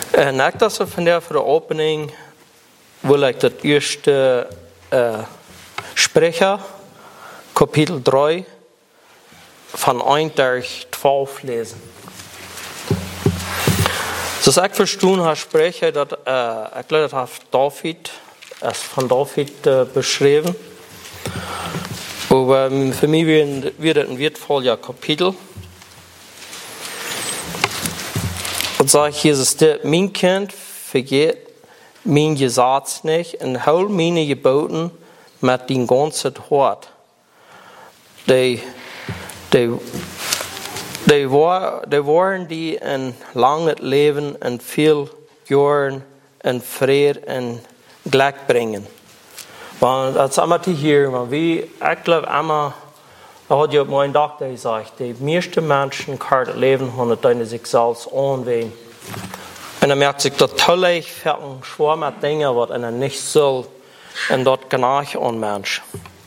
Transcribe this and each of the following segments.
Nach dat vandaag voor de opening wil ik het eerste Sprecher, Kapitel 3, van 1 tot 12 lezen. Dus ik verstaan haar Sprecher, dat ik geloof dat David, is van David beschreven. Aber für mich wird es ein wertvoller Kapitel. Und sagt Jesus, mein Kind vergeht mein Gesetz nicht und hol meine Geboten mit dem ganzen Hart. Die waren die ein langes Leben und viel Jahren und Frieden und Glück bringen. Want dat is allemaal hier, want ik geloof allemaal, dat had je op mijn dokter gezegd, de meeste mensen kunnen het leven van zichzelf aanwenden. En dan merkt zich dat tolle verken schwaar met dingen wat en niet zal, en dat genage aan mensen.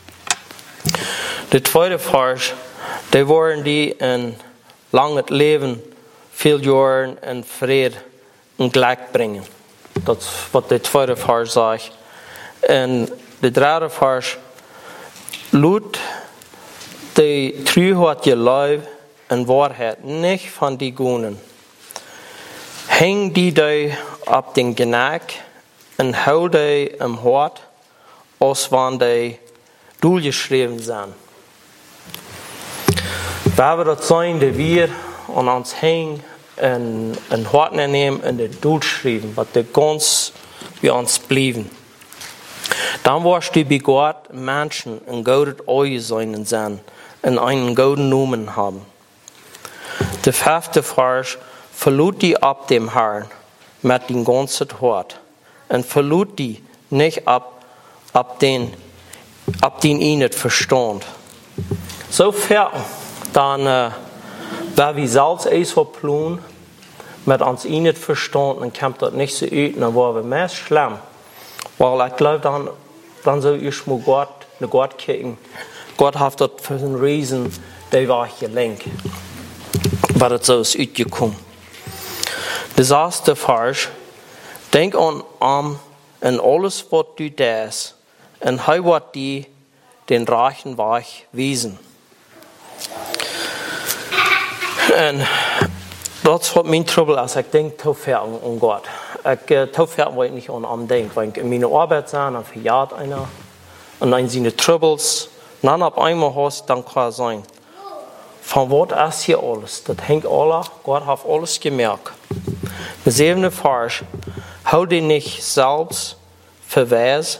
De tweede vers, die waren die een lang het leven, veel jaren en vrede en geluk brengen. Dat is wat de tweede vers zegt. En de derde vers, laat de truheid geloof en waarheid niet van die gonen. Hang die daar op den genak en hou die im hart, als wanneer die doelgeschreven zijn. Waar we dat zijn, dat we aan ons hang en hart nemen en de doel schrijven, wat de gans bij ons blijven. Dan warst du bei Gott Menschen ein gutes Auge sein und einen guten Namen haben. Der fünfte Vers, verlot die ab dem Herrn mit dem ganzen Hart und verlot die nicht ab den ihn nicht verstand. So fern, dann wer wie Salz ist verploen, mit uns ihn nicht verstand, dann kommt das nicht so ut, dann war wir mehr schlimm. Weil ich glaube, dann soll ich mal Gott kicken. Gott hat das für einen Riesen, der war gelenkt. Weil das so ist uitgekommen. Der erste Vers, denk an und alles, was du das, und hei wird die den reichen Weg wiesen. Und das hat mein Trouble, als ich denke, zu fern an Gott. Ich taufert weil ich nicht an denke, weil ich in meiner Arbeit sein, dann verjahrt einer, und dann seine Troubles, dann auf einmal hast, dann kann es sein. Von was ist hier alles? Das hängt alles, Gott hat alles gemerkt. Der 7. Vers, hau dich nicht selbst verweis,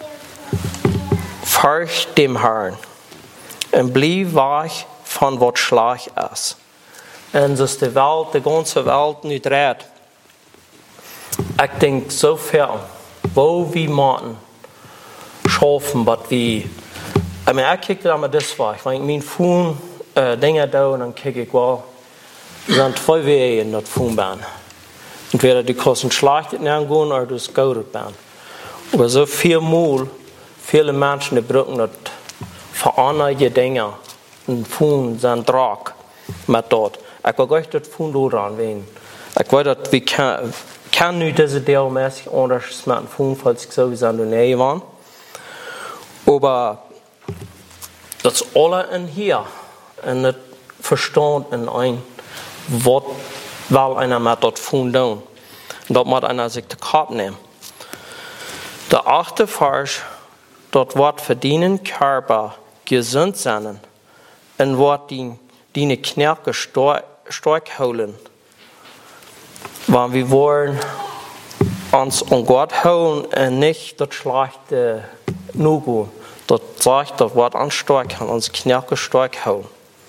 fürcht dem Herrn, und blieb wach von was schlecht ist. Und dass die ganze Welt nicht dreht. Ich denke so fern, wo wir machen, schaffen, was wir. Ich kicke da mal das weg. Wenn ich mein Fuhn Dinge da und dann kicke ich, well, sind 2 Wege in das Fuhn bin. Entweder die kosten schlecht gehen oder das gut bin. Aber so viele Menschen, die brauchen das für andere Dinge. Und Fuhn sind Drag mit dort. Ich will gleich das Fuhn dort anwenden. Ich will, dass wir kann nu deze deelmäßig anders mit dem Fuhn, falls ich sowieso in der Nähe war. Aber das alle in hier, und das Verstand in ein, was will einer mit das Fuhn tun. Und dort muss einer sich die Karte nehmen. Der 8. Vers, dort wird für deinen Körper gesund sein und wird deine Knärke stark holen. Weil wir wollen uns an Gott holen und nicht das schlechte Nugu. Das sagt, das Wort an stark kann uns Knärke stark holen.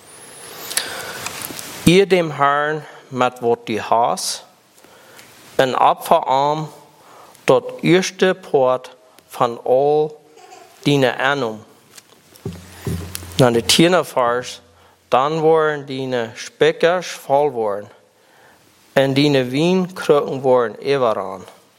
Ihr dem Herrn mit was du hast, ein Opferarm, das erste Port von all deine Ahnung. Dann der 10. Vers, dann wollen deine Speckers voll worden. En die Wienkroken worden eeuwen.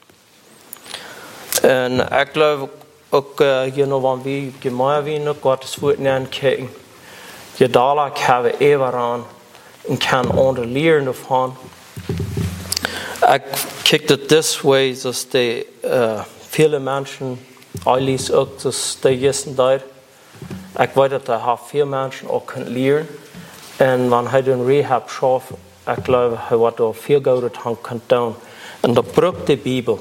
En ik geloof ook hier nog van wie gemeenwien Gottes woord nemen kijken. Je dadelijk hebben eeuwen en kan onder leren ervan. Ich kijk das way, dass die viele Menschen, eigentlich auch, dass die gestern da, ich weiß, dass da viele Menschen auch können lernen. Und wenn er den Rehab schafft, ich glaube, er wird da viel Gutes haben können. Und da braucht die Bibel.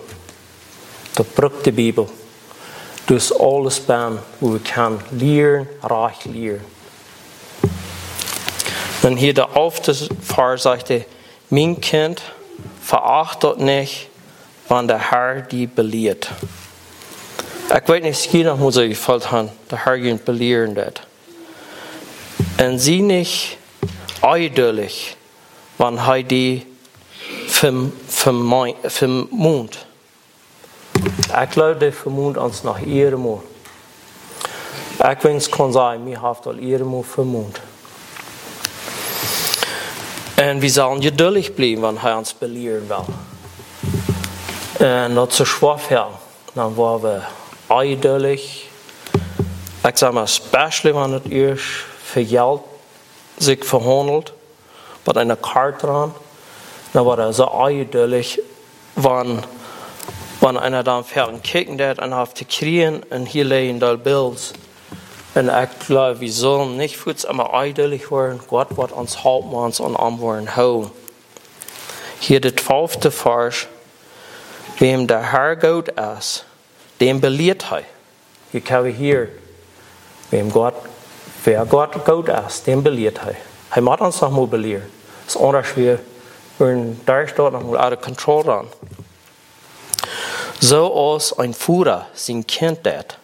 Dus alles bij hoe we kunnen leren, recht leren. En hier de 11e vers zegt hij, mijn kind, veracht dat niet, want de Heer die beleert. Ik weet niet, misschien moet je gefällt haben, de Heer die beleeren dat. En zie niet eindelijk, want hij die vermoedt. Ik glaube, die vermoedt ons nog eenmaal. Ik wens kan zeggen, mij heeft al eenmaal vermoedt. En we zullen geduldig blijven, want hij ons beleeren wil. En dat ze schwach werden, dan waren we eindelijk. Ik zeg maar, especially wanneer het eerst voor geld zich verhandelt, met een kaart dran, dan wordt het zo eindelijk, wanneer einer dan verder kijken deed en heeft te kriegen en hier liggen de bills. En ik geloof, we zullen niet voets immer eindelijk worden. Gott wordt ons helpen, ons aan antwoorden houden. Hier de 12e vers. Wem de Heer goed is, dem beleert hij. Hier kunnen we hier. Wer Gott goed is, dem beleert hij. Hij moet ons nog maar beleren. Het is anders weer. Daar staat nog maar uit controle aan. Zoals een Vater zijn kind deed,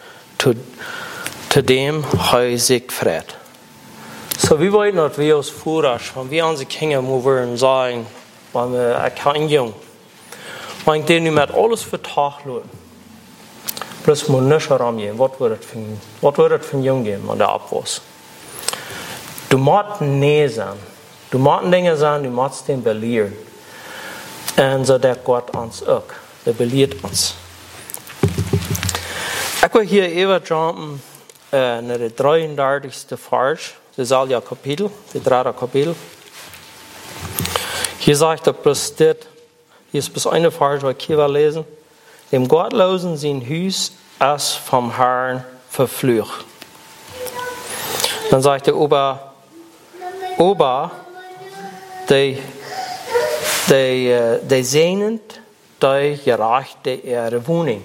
zu dem hij zich vreet. So wie weten dat we als Vaders, wenn wir onze Kinder moeten sagen, wenn wir kein Jung, wenn ich den nu met alles vertacht laten, plus moet niks erom gehen, wat wordt het van Jung gehen, wenn der abwas? Du musst nee sein. Du musst Dinge sein, du musst den belehren. Und so der Gott uns auch. Der belehrt uns. Ich will hier überjumpen naar de 33e vers. Das ist al ja Kapitel, das 3. Kapitel. Hier sagt er bloß das. Hier ist bloß eine Vers, was ich hier will lesen. Dem Gottlosen sein Haus ist vom Herrn verflucht. Dann sagt er, Ober, die sehnen die gerechte ihre Wohnung.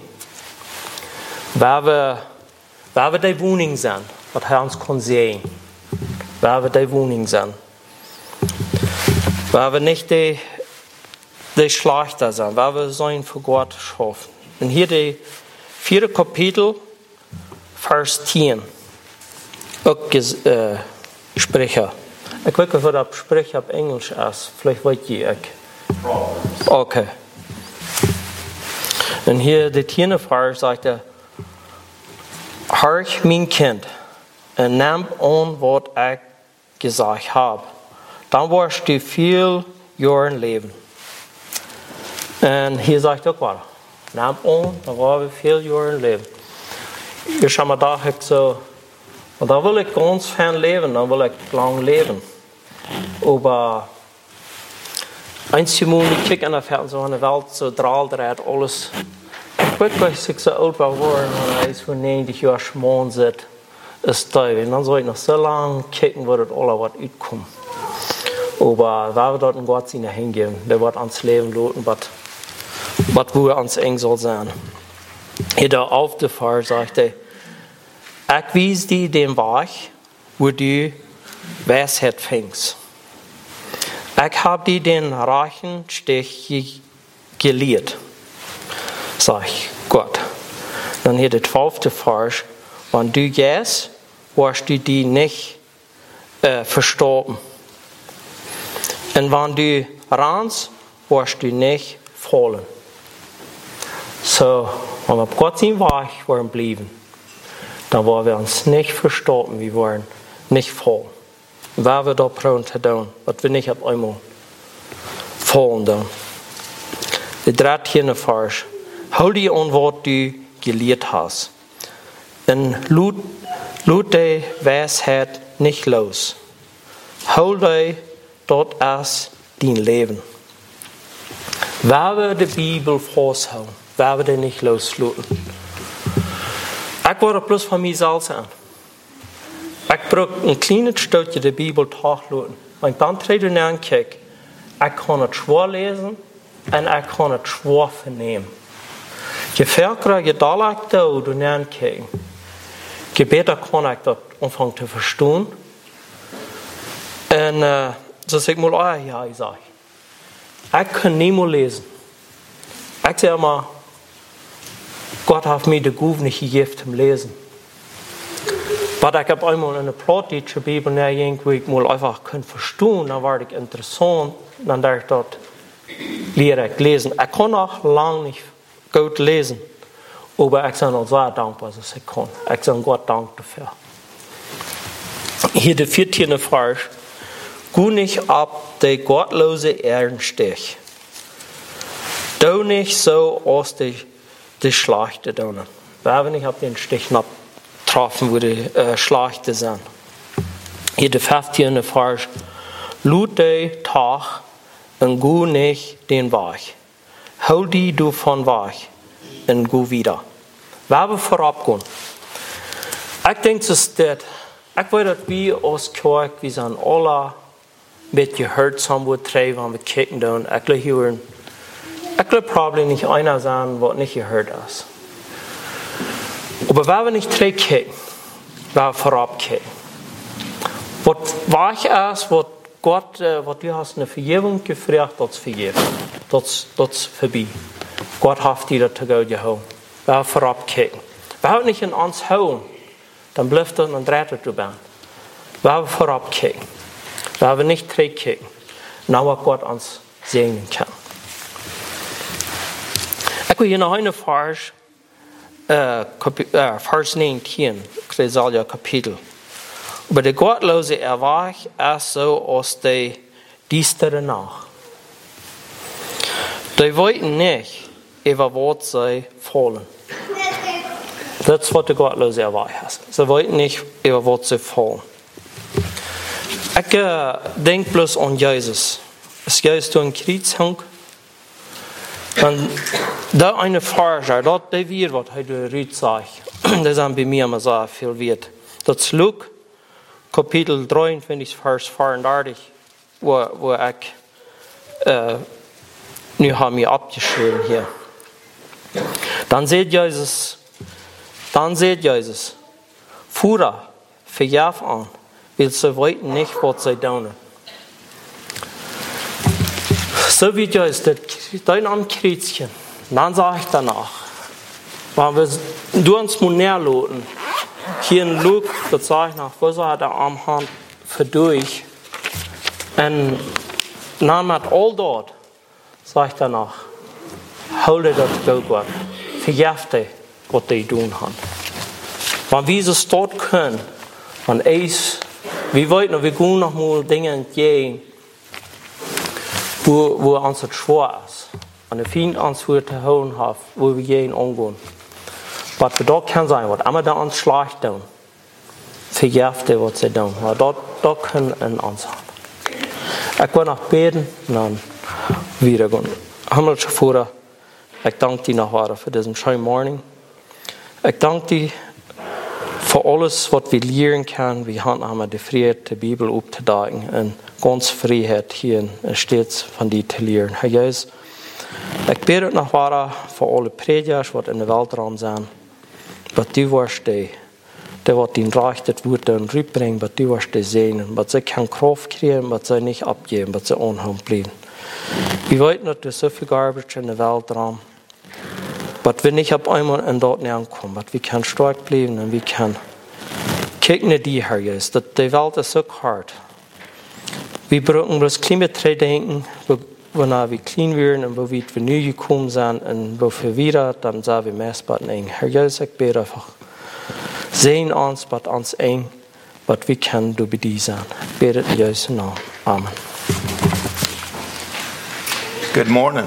Waar we die Wohnung zijn, wat hij ons kon sehen. Waar we die Wohnung zijn. Waar we niet die Schlechter zijn, waar we zijn voor Gott schaffen. En hier de 4. Kapitel, vers 10. Ook Sprecher. Ik weet niet of dat Sprecher op Engels is. Vielleicht weet je ik. Okay. En hier de 10. vers zegt er, Horch, mijn kind, en neem aan wat ik gezegd heb. Dan wirst du veel jaren leven. En hier zegt ook wat. Neem aan, dan gaan we veel jaren leven. Je zou maar dacht ik zo, want dan wil ik ganz fijn leven, dan wil ik lang leven. Maar eins moet ik kijken naar Fernsehen, de wereld zo draait alles. Ik weet als ik zo oud ben geworden, en hij is voor 90 jaar schmoen zit, is duif. En dan zou ik nog zo lang kijken, waar het alle wat uitkomt. Maar waar we dort in Gott zijn hingehen, der wird ans Leben laten, wat we ons eng zal zijn. Hier der 11. vers zegt hij, ik wies die den Weg, wo du Weisheit fängst. Ich habe dir den rechten Stich gelehrt, sag Gott. Dann hier der 12. vers, wenn du gehst, wirst du die nicht verstorben. Und wenn du rennst, wirst du nicht fallen. So, wenn wir auf Gott sein Weg wollen bleiben, dann wollen wir uns nicht verstorben, wir wollen nicht fallen. Waar we dat proberen te doen, wat we niet op eenmaal vallen doen. De 13e vers. Houd je aan wat du geleerd hast. En laat de wijsheid niet los. Houd je, dat is dein Leben. Wer wir die Bibel vasthouden, wer wir die nicht loslaten. Ich word het bloß von mir selbst an. Ich brauche ein kleines Stückchen der Bibel durchlaten. Wenn ich dann trete ankijke, ich kann es schwer lesen und ich kann es schwer vernehmen. Je verder je dadelijk doet en aankijken, je beter kan ik dat aanvangen te verstaan. En zo zeg ik maar, ja, ik zeg, ik kan niet meer lezen. Ik zeg maar, God heeft mij de goede niet gegeven te lezen. Maar ik heb eenmaal in de Plattdeutsche Bibel nagedacht, waar ik mal einfach kan verstaan, dan werd ik interessant, dan dacht ik dat leer ik lezen. Ik kan nog lang niet goed lezen, maar ik ben al zeer dankbaar dat ik kan. Ik ben God dank dafür. Hier de 14e Vers. Goe nicht ab de gottlose Ehrenstich. Doe nicht so als de Schlachte doen. We hebben niet op den Stich getroffen, wo die Schlachte zijn. Hier de 15e Vers. Loot de Tag en goe nicht den Weg. Hou die du van weg en go wieder. Waar we voorop gaan. Ik denk dat dit. Ik weet dat we als kerk, we zijn alle met gehoord zijn wat drie van we kijken doen. Ik wil probably niet einer zijn wat niet gehoord is. Maar waar we niet drie kijken, waar we voorop kijken. Wat weg is, wat Gott, wat du hast eine Vergebung gefragt, das vergeben. Das vorbei. Gott hat dir das gut gehauen. Wir haben vorab kijken. Wir haben nicht in uns hauen, dann bleibt es und dreht es drüber. Wir haben vorab kijken. Wir haben nicht zurück kijken. Na, was Gott uns segnen kann. Ich will hier noch eine Vers, Vers 19, Jesaja Kapitel. Aber der Gottlose erwacht erst so aus der düstere Nacht. Die wollten nicht über was sie fallen. Das ist, was der Gottlose erwacht. Sie wollten nicht über was sie fallen. Ich denke bloß an Jesus. Es geht um Kreuzung. Und da eine Forscher, dort der wir, was heute Rüd sagt, das sind bei mir immer so viel wert. Das ist Luke, Kapitel 23, Vers 34, wo ich nu habe mir abgeschrieben hier. Dann seht Jesus, Führer, verjaf an, weil sie wollten nicht, was sie tun. So wie Jesus, dein am Kreuzchen, dann sage ich danach, wenn wir du uns mal näher lassen, hier in Luke, das sage ich nach, wo hat der Armhand für durch, und dann mit all dort, sage ich danach, hol dir das Geld, Gott, verjaf dir, was die tun haben. Wenn wir es dort können, wenn wir wollten, wir gehen noch mal Dinge entgegen, wo uns das schwer ist. Und der Feind uns zu holen hat, wo wir jeden umgehen. Was wir dort kann sein, was immer da uns schlecht tun, verjäft dir, was sie tun. Aber dort können wir uns haben. Ich will noch beten und dann wieder gehen. Himmlischer Vater, ich danke dir noch für diesen schönen Morgen. Ich danke dir für alles, was wir lernen können. Wir haben die Freiheit, die Bibel aufzudecken und ganz Freiheit hier stets von dir zu lernen. Herr Jesus, ich bete noch für alle Prediger, die in der Weltraum sind, was du wirst, der wird den Reich das Wort rüberbringen, was du wirst sehen, was sie keine Kraft kriegen, was sie nicht abgeben, was sie unheim bleiben. Wir wollten, dass du so viel Garbage in der Weltraum, was wir nicht auf einmal in dort ankommen, was wir können stark bleiben und wir können kicken in die, Herr Jesus, dass die Welt ist so hart. Wir brauchen bloß Klimatrade denken, wo wir clean werden und wo wir neu gekommen sind und wo wir wieder, dann sagen wir messbar eng. Herr Jesus, ich bete einfach, sehen uns, was uns eng, was wir können, du bei dir sein. Ich bete in Jesu Namen. Amen. Good morning.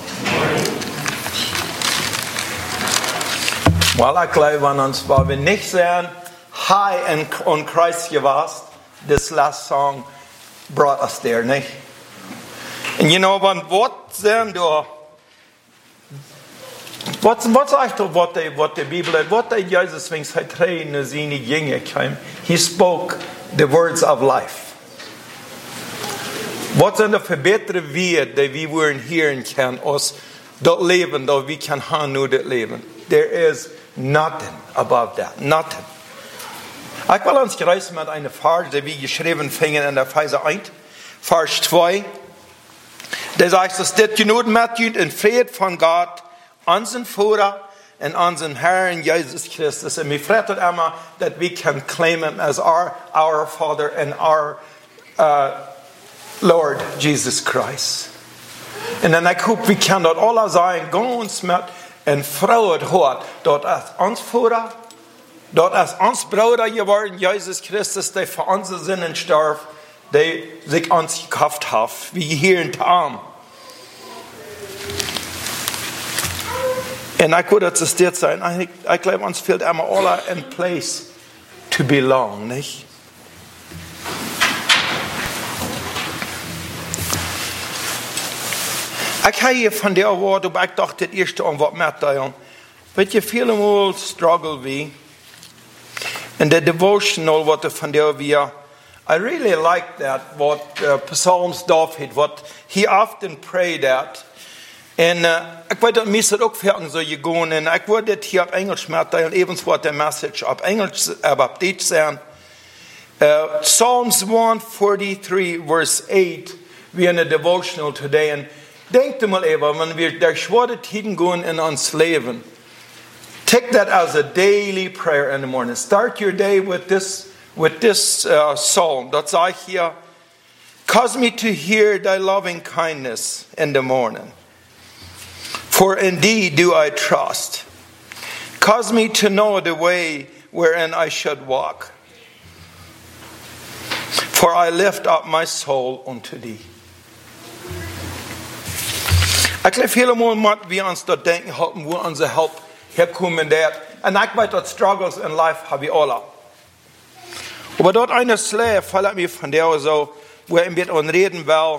Well, ich glaube an uns, weil wir nicht sehen, high und Christ warst, this last song brought us there, nicht? And you know, when what then do Wat sagt er, wat de Bibel, wat de Jesus wings hij trainen zijn Jünger kwam? He spoke the words of life. Wat zijn de verbeterde weer die we worden hier kan, als dat leven dat we kan gaan nu dat leven? There is nothing above that, nothing. Ik wil ons reizen met een vers die we geschreven vingen in de Epheser 1, vers 2. Der sagt, dass das Genot mit in Frieden von Gott, unseren Vater und unseren Herrn Jesus Christus. Und wir freuen immer, dass wir can claim Him as our Father and our Lord Jesus Christ. Und dann ich hoffe, wir können dort alle sagen, ganz mit en Freude hört, dort ist uns Vater, dort ist uns Bruder geworden, Jesus Christus, der für unsere Sünden starb, der sich uns gekauft hat, wie hier in Tam. Und ich würde das dir sein, ich glaube, uns fehlt immer alle in place to belong, nicht? Ich habe hier von der Wort, aber ich dachte, das erste an was mitteilen. Weil je viele Mal struggle wie, in der Devotional, was von der wir, I really like that, what Psalms David, what he often prayed at. Und ich wollte das meistens auch fertig so gehen, und ich wollte das hier auf Englisch mitteilen, ebenso was der Message auf Englisch, aber auf Deutsch sein. Psalms 143, verse 8, wie in der Devotional today. Und denkt mal eben, wenn wir durch schwere Tiden gehen in uns Leben, take that as a daily prayer in the morning. Start your day with this psalm. Das sage ich hier. Cause me to hear thy loving kindness in the morning. For in thee do I trust. Cause me to know the way wherein I should walk. For I lift up my soul unto thee. Ich glaube, viele Mal wir uns dort denken, wo unsere Help herkommen wird. Und ich weiß, dass Struggles in life habe ich alle. Aber dort eine Slave fällt mir von der so, wo er mit uns reden will.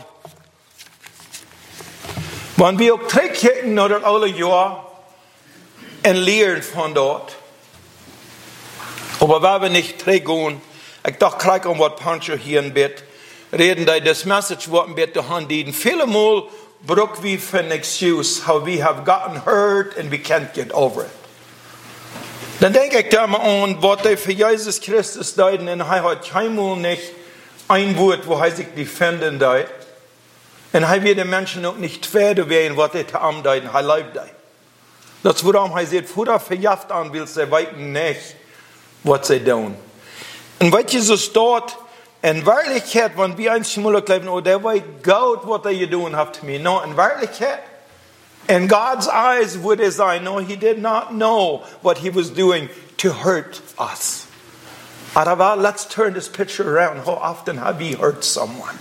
Wenn wir auch zurückkicken nach das alle Jahr und lernen von dort. Aber wenn wir nicht zurückgehen, ich dachte, krieg um was Pancho hier ein Bett, reden da das Message, was ein Bett zu handieren. Viele Mal brauchen wir für eine Excuse, how we have gotten hurt and we can't get over it. Dann denke ich da mal an, was er für Jesus Christus deuten, und er hat keinmal nicht ein Wort, wo er sich defenden deut. Und er wird den Menschen auch nicht werden werden, was er zu ihm deuten, er lebt deut. Das ist, warum er sagt, Futter verjagt an, will sie weiten nicht, was sie tun. Und weil Jesus dort, in Wirklichkeit, wenn wir eins mal glauben, oh, der weiß Gott, was er tun hat zu mir. No, in Wirklichkeit, in God's eyes would it say, no, he did not know what he was doing to hurt us. Aber let's turn this picture around. How often have we hurt someone?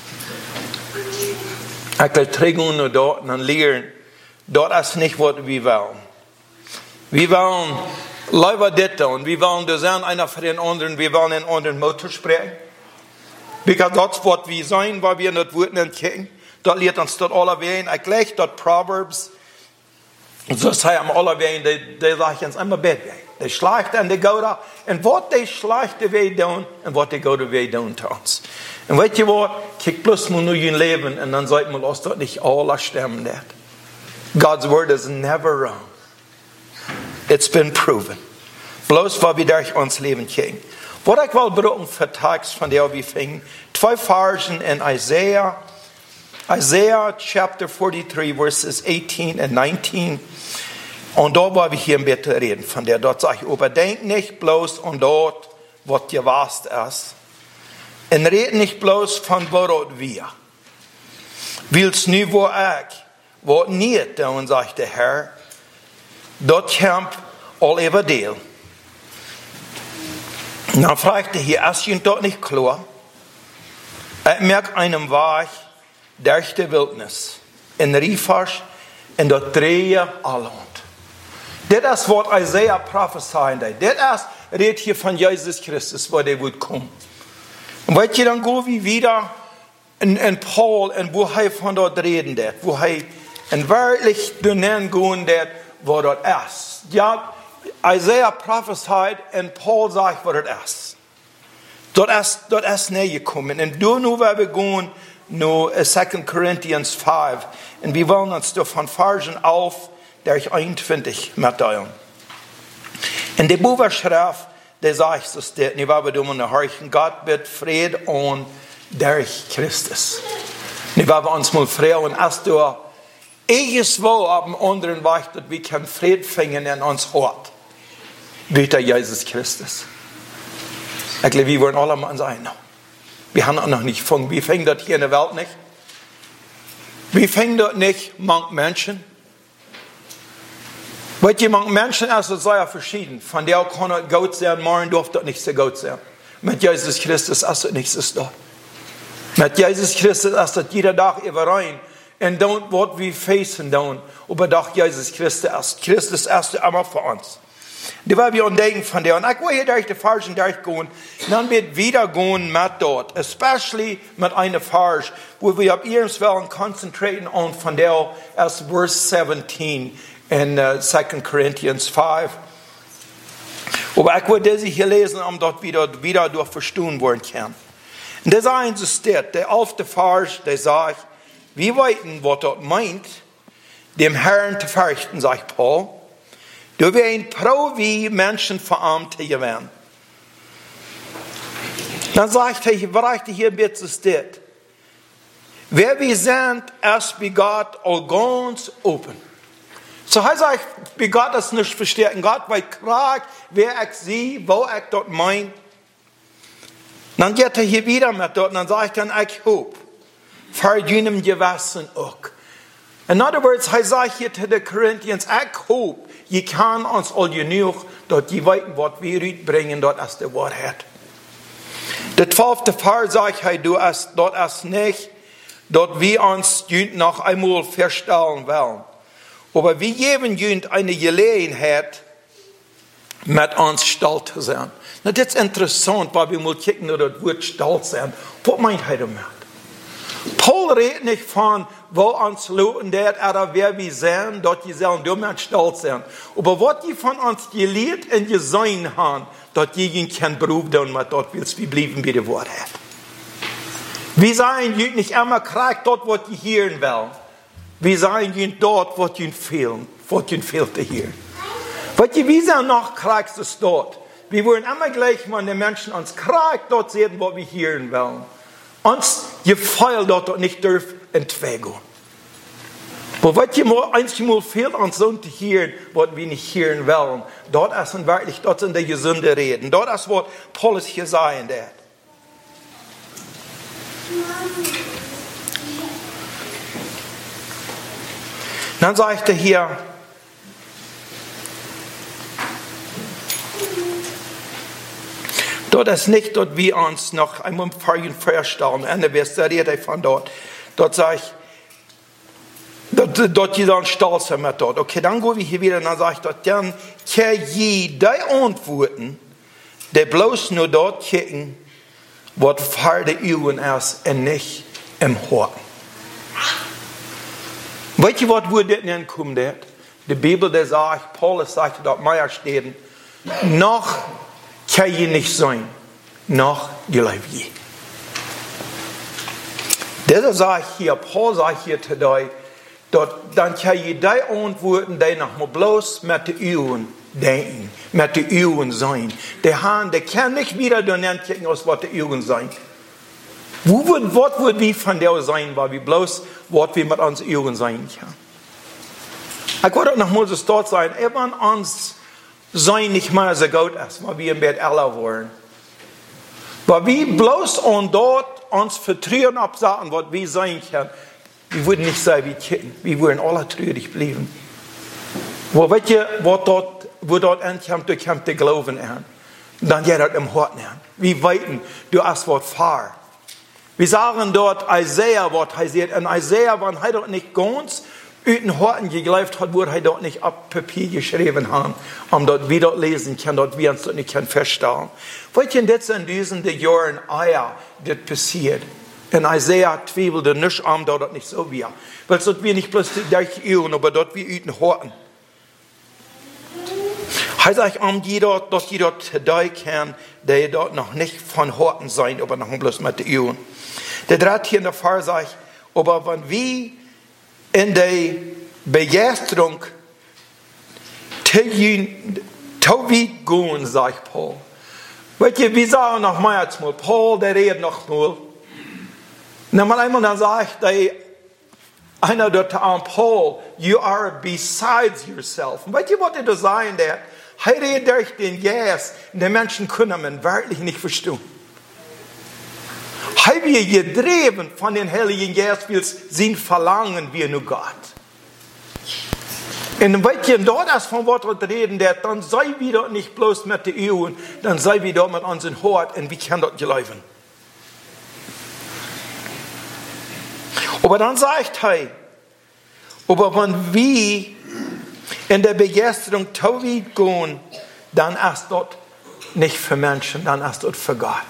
Ich will trägen nur dort und lernen, dort ist nicht, was wir wollen. Wir wollen lieber das und wir wollen das sein, einer für den anderen, wir wollen einen anderen Motor sprechen. Because that's what wir sein, weil wir nicht Worten entdecken. Dat leert ons tot alle ween. Ik lees dat Proverbs. Zo zei hem alle ween. Die zeggen ons immer bed ween. Die slaagt en die gouden. En wat die slaagde wij doen. En wat die gouden wij doen te ons. En weet je wat? Kijk plus maar nu je leven. En dan zeg maar, als dat niet alle stemmen net. God's word is never wrong. It's been proven. Bloos wat we durch ons leven kijken. Wat ik wil beroepen voor tekst van die we vingen. 2 versen in Isaiah chapter 43 verses 18 and 19. Und da wollen wir hier ein bisschen reden von der. Dort sage ich, überdenk nicht bloß an dort, was gewast ist. Und red nicht bloß von worauf wir. Willst nu wo ich, wo nicht, dann sagt der Herr, dort kämpft all über Deal. Dann fragt er hier, ist Ihnen dort nicht klar? Ich merke einem Weg, durch die Wildnis, in Riefasch, in der Drehe Alland. Das ist, was Isaiah prophezeien. Das redet hier von Jesus Christus, wo der wird kommen. Und weißt du, dann gehen wir wieder in Paul, und wo er von dort reden wird, wo er und wirklich nennen gehen, der, wo dort ist. Ja, Isaiah prophesied und Paul sagt, wo dort ist. Dort ist näher gekommen. Und du nur, weil wir gehen, nur 2 Corinthians 5. Und wir wollen uns davon Versen auf, der ich 21 mitteilen. In der Buchschrift, der sagt es, der nicht war, wir eine Horchen, Gott wird Fried und durch Christus. Nicht war, wir uns mal freuen, als du irgendwo auf dem anderen Weg, dass wir keinen Fried finden in uns Hort. Durch Jesus Christus. Ich glaube, wir wollen alle mal sein. Wir haben auch noch nicht gefunden. Wir finden das hier in der Welt nicht. Wir finden das nicht, manche Menschen. Weil die manche Menschen, also sei ja verschieden. Von der kann das gut sein, morgen darf das nicht so gut sein. Mit Jesus Christus ist das nichts da. Mit Jesus Christus ist das jeder Tag überein. Und dann wird wir facen dann. Aber doch Jesus Christus ist. Christus ist immer für uns. Die wollen wir entdecken von der. Und ich will hier durch die Versen durchgehen. Dann wird wieder gehen mit dort. Especially mit einer Vers, wo wir auf ihrem Willen konzentrieren und von der als Vers 17 in 2 Corinthians 5. Aber ich will diese hier lesen, um dort wieder durch verstehen worden kann. Und das eins steht, der 11. Vers, der sagt, wir weiten, was dort meint, dem Herrn zu fürchten, sagt Paul. Du wirst pro wie Menschen verarmt werden. Dann sagt er, bereicht hier bitte steht. Wer wir sind, ist bei Gott all ganz open. So heißt er, bei Gott ist nicht verstehen. Gott weiß klar, wer ich sie, wo ich dort mein. Dann geht er hier wieder mit dort und dann sagt er, ich hoffe, für jenem Gewissen auch. In other words, er sagt hier zu den Corinthians, ich hoffe, je kann uns all genug, dort die weiten, was wir bringen, dort ist die Wahrheit. Der 12. Vers sagt er, dort ist nicht, dort wir uns noch einmal feststellen wollen. Aber wir geben jünd eine Gelegenheit, mit uns stolz zu sein. Na, das ist interessant, weil wir mal kicken, oder das Wort stolz sein. Was meint er damit? Paul redet nicht von, wo uns Leuten der oder wer wir sind, dort die sollen damit stolz sein. Aber was die von uns gelehrt und gesehen haben, dort die kein Beruf tun, mit dort willst wir bleiben bei der Wahrheit. Wir sagen nicht immer kriegt dort, was die hören wollen. Wir sagen dort, was ihnen fehlt zu hören. Was die wir noch kriegt es dort. Wir wollen immer gleich, wenn die Menschen uns kriegt, dort sehen, was wir hören wollen. Uns gefällt dort nicht dürfen entwickeln. Aber was einmal fehlt uns so zu hören, was wir nicht hören wollen, dort ist dann wirklich, dort sind die gesunde Reden. Dort ist, was Paulus hier sagen hat. Dann sagt er hier, dort ist nicht, dort wir uns noch einmal vorstellen, Ende wirst du reden von dort. Dort sage ich, dort die dann stolz sind mit dort. Okay, dann gehen wir hier wieder, dann sage ich dort, dann kann jeder antworten, der bloß nur dort kicken, was vor der Augen ist und nicht im Horten. Weißt du, was wir dort nicht kommen? Die Bibel, der sagt, Paulus sagt dort, Meier steht, noch kann je nicht sein, noch gelebt je. Deshalb sage ich hier, Paul sagt hier zu dir, dann kann je die antworten, die noch mal bloß mit den Augen denken, mit den Augen sein. Der Hahn, der kann nicht wieder denken, aus was die Augen sein. Was wird wie von der sein, weil wir bloß, was wir mit uns Augen sein können. Ich wollte noch mal so dort sein, wenn uns sein nicht mehr so gut ist, weil wir im Bett alle wollen. Weil wir bloß und dort uns vertrauen auf Sachen, was wir sein können. Wir würden nicht sein wie Kinder. Wir würden alle traurig bleiben. Wo weißt du, wo dort ankommt, du kommst der Glauben an. Dann geht das im Herzen an. Wir weiten, du hast was fahr. Wir sagen dort Isaiah, was heißt es? Und Isaiah, wenn er dort nicht ganz in den Herzen geglaubt hat, wurde er dort nicht auf Papier geschrieben haben, dort wieder lesen kann, dort wir uns dort nicht feststellen. Weißt du, das in diesen Jahren, das passiert. In Isaiah twiebelde nicht an, dass das nicht so wäre. Weil es dort wir nicht bloß die Deichüren, aber dort wir üten Horten. Heißt eigentlich die dort, dass die dort dabei kennen, die dort noch nicht von Horten sein, aber noch bloß mit den Üren. Der dreht hier in der Fall sagt, aber wenn wir in der Begeisterung Tauwit gehen, sagt Paul. Weißt du, wir sagen noch mal als mal, Paul, der redet noch mal. Einmal dann sagt einer dort an Paul, you are besides yourself. Und weißt du, was er sagen der? Er redet durch den Jes, und die Menschen können ihn wirklich nicht verstehen. Er wird gedreven von den Heiligen Geist, will sein Verlangen wie nur Gott. Und wenn wir dort erst von Wort reden, dann sei wir nicht bloß mit den Ehren, dann sei wir dort mit unserem Hort und wir können dort glauben. Aber dann sagt er, aber wenn wir in der Begeisterung Tauwit gehen, dann ist dort nicht für Menschen, dann ist dort für Gott.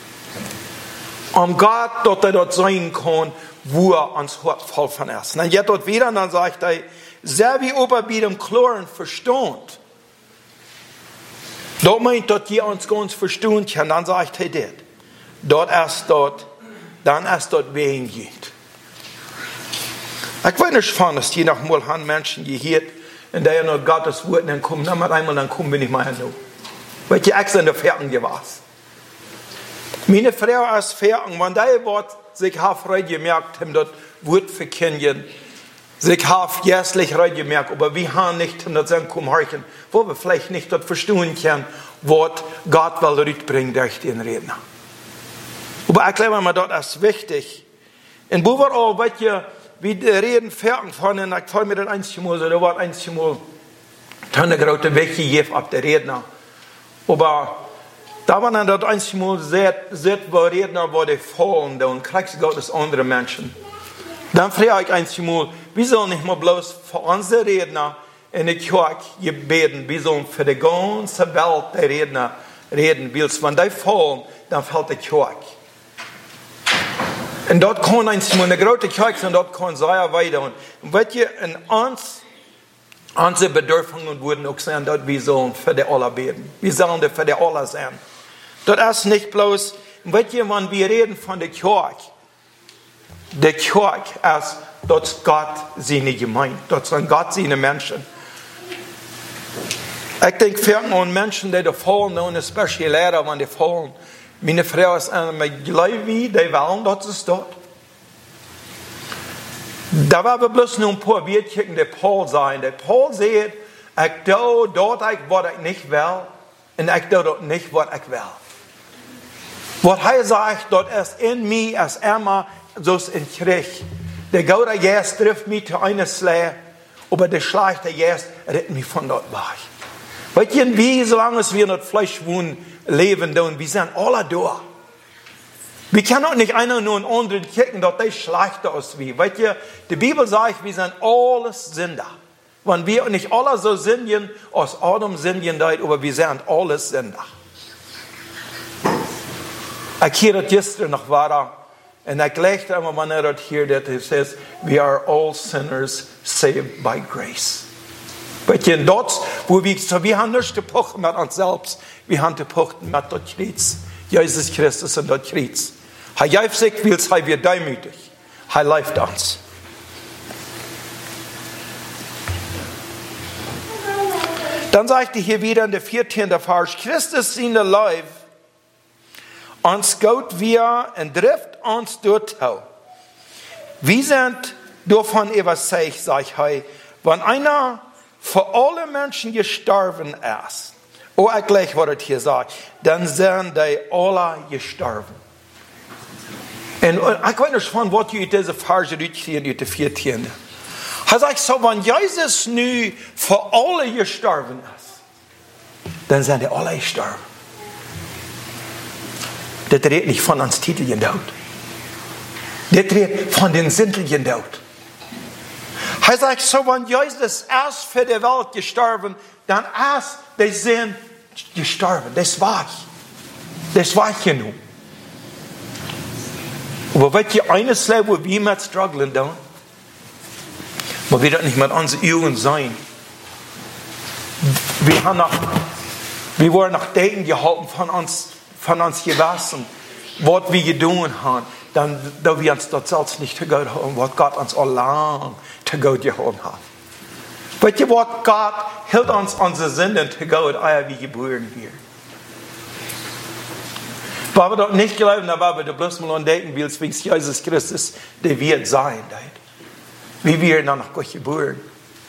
Gott, dass er dort sein kann, wo uns Hort voll von ist. Und jetzt dort wieder, dann sagt er, sehr wie Oberbiet im Kloren verstund. Dort meint, dass ihr uns ganz verstehen können, dann sagt er das. Dann ist dort wen geht. Ich weiß nicht von, dass die noch mal an Menschen gehört, in der nur Gottes Wort, dann kommen, dann kommen wir nicht mehr hin. Weil die extra in der Ferien gewesen. Meine Frau ist Ferien, wenn die Wort sich frei gemerkt haben, das Wort für Kinder, sich jährlich frei gemerkt, aber wir haben nicht, und das sagen, komm, horchen, wo wir vielleicht nicht das verstehen können, was Gott will rüberbringen durch den Redner. Aber ich glaube mir, das ist wichtig. Und wo wir auch, weißt du, wir reden fertig von, und ich freue mich dann einmal, so, da war einmal, dann eine große weggegeben ab der Redner. Aber da war dann das einmal sehr, wo Redner wurde fallen, und kriegst Gott das andere Menschen. Dann frage ich einmal, wir sollen nicht mal bloß für unsere Redner in der Kirche beten, wir sollen für die ganze Welt der Redner reden, weil wenn die fallen, dann fällt die Kirche. Und dort kann einmal eine große Kirche sein, dort kann sehr weiter. Und weißt du, in unsere Bedürfungen würden auch sein, dass wir sollen für die alle beten. Wir sollen für die alle sein. Das ist nicht bloß, weißt du, wenn wir reden von der Kirche ist, dass Gott seine Gemeinde, dass Gott seine Menschen. Ich denke, für Menschen, die da fallen, und especially Lehrer, wenn die fallen, meine Frau ist eine Gläubige, die wollen, dass es dort. Da war aber bloß nur ein paar Wörtchen, die Paul sagen. Der Paul sagt, ich tue dort, was ich nicht will, und ich tue dort nicht, was ich will. Was er sagt, dort ist in mir, als immer, so ist in Krieg. Der gute Geist trifft mich zu einer Schläge, aber der schlechte Geist rettet mich von dort weg. Weißt du, wie solange wir in das Fleisch wohnen, leben, und wir sind alle da. Wir können auch nicht einer nur einen anderen kicken, dass der schlechter ist wie. Weißt du, die Bibel sagt, wir sind alles Sünder. Wenn wir nicht alle so sind, aus Adam sind, aber wir sind alles Sünder. Ich höre das gestern noch weiter. Und ich lese immer, wenn das hier, that it says, we are all sinners saved by grace. Weißt du, dort, wo wir haben nicht gepocht mit uns selbst, wir haben gepocht mit dem Kreuz. Jesus Christus und das Kreuz. Er gab sich, weil er wird demütig. Er leitet uns. Dann sagt er hier wieder in der 14. Vers, Christus in der Leib, uns Gott wir und trifft uns dort. Wir sind davon überzeugt, sagt er, wenn einer für alle Menschen gestorben ist, oh, ich gleich, was er hier sagt, dann sind die alle gestorben. Und ich weiß nicht, von was diese Verse durchziehen, die 14. Er sagt so, wenn Jesus nu für alle gestorben ist, dann sind die alle gestorben. Das redet nicht von uns Titeln Tod. Das redet von den sinnlichen Tod. Er sagt so, wenn Jesus erst für die Welt gestorben, dann erst die sind gestorben. Das war genug. Aber weißt du, eines Leben, wo wir mit strugglen, da, wo wir das nicht mit unseren Augen sein. Wir wurden nach Deten gehalten von uns gewesen, was wir getan haben, dann, da wir uns dort selbst nicht zu Gott haben, was Gott uns allein zu Gott gehalten hat. Weißt du, was Gott hält uns unsere Sünden zu Gott, ehe wir geboren werden. Weil wir dort nicht glauben, da war wir da bloß mal an denken, wie es Jesus Christus, der wird sein, wie wir dann nach Gott geboren.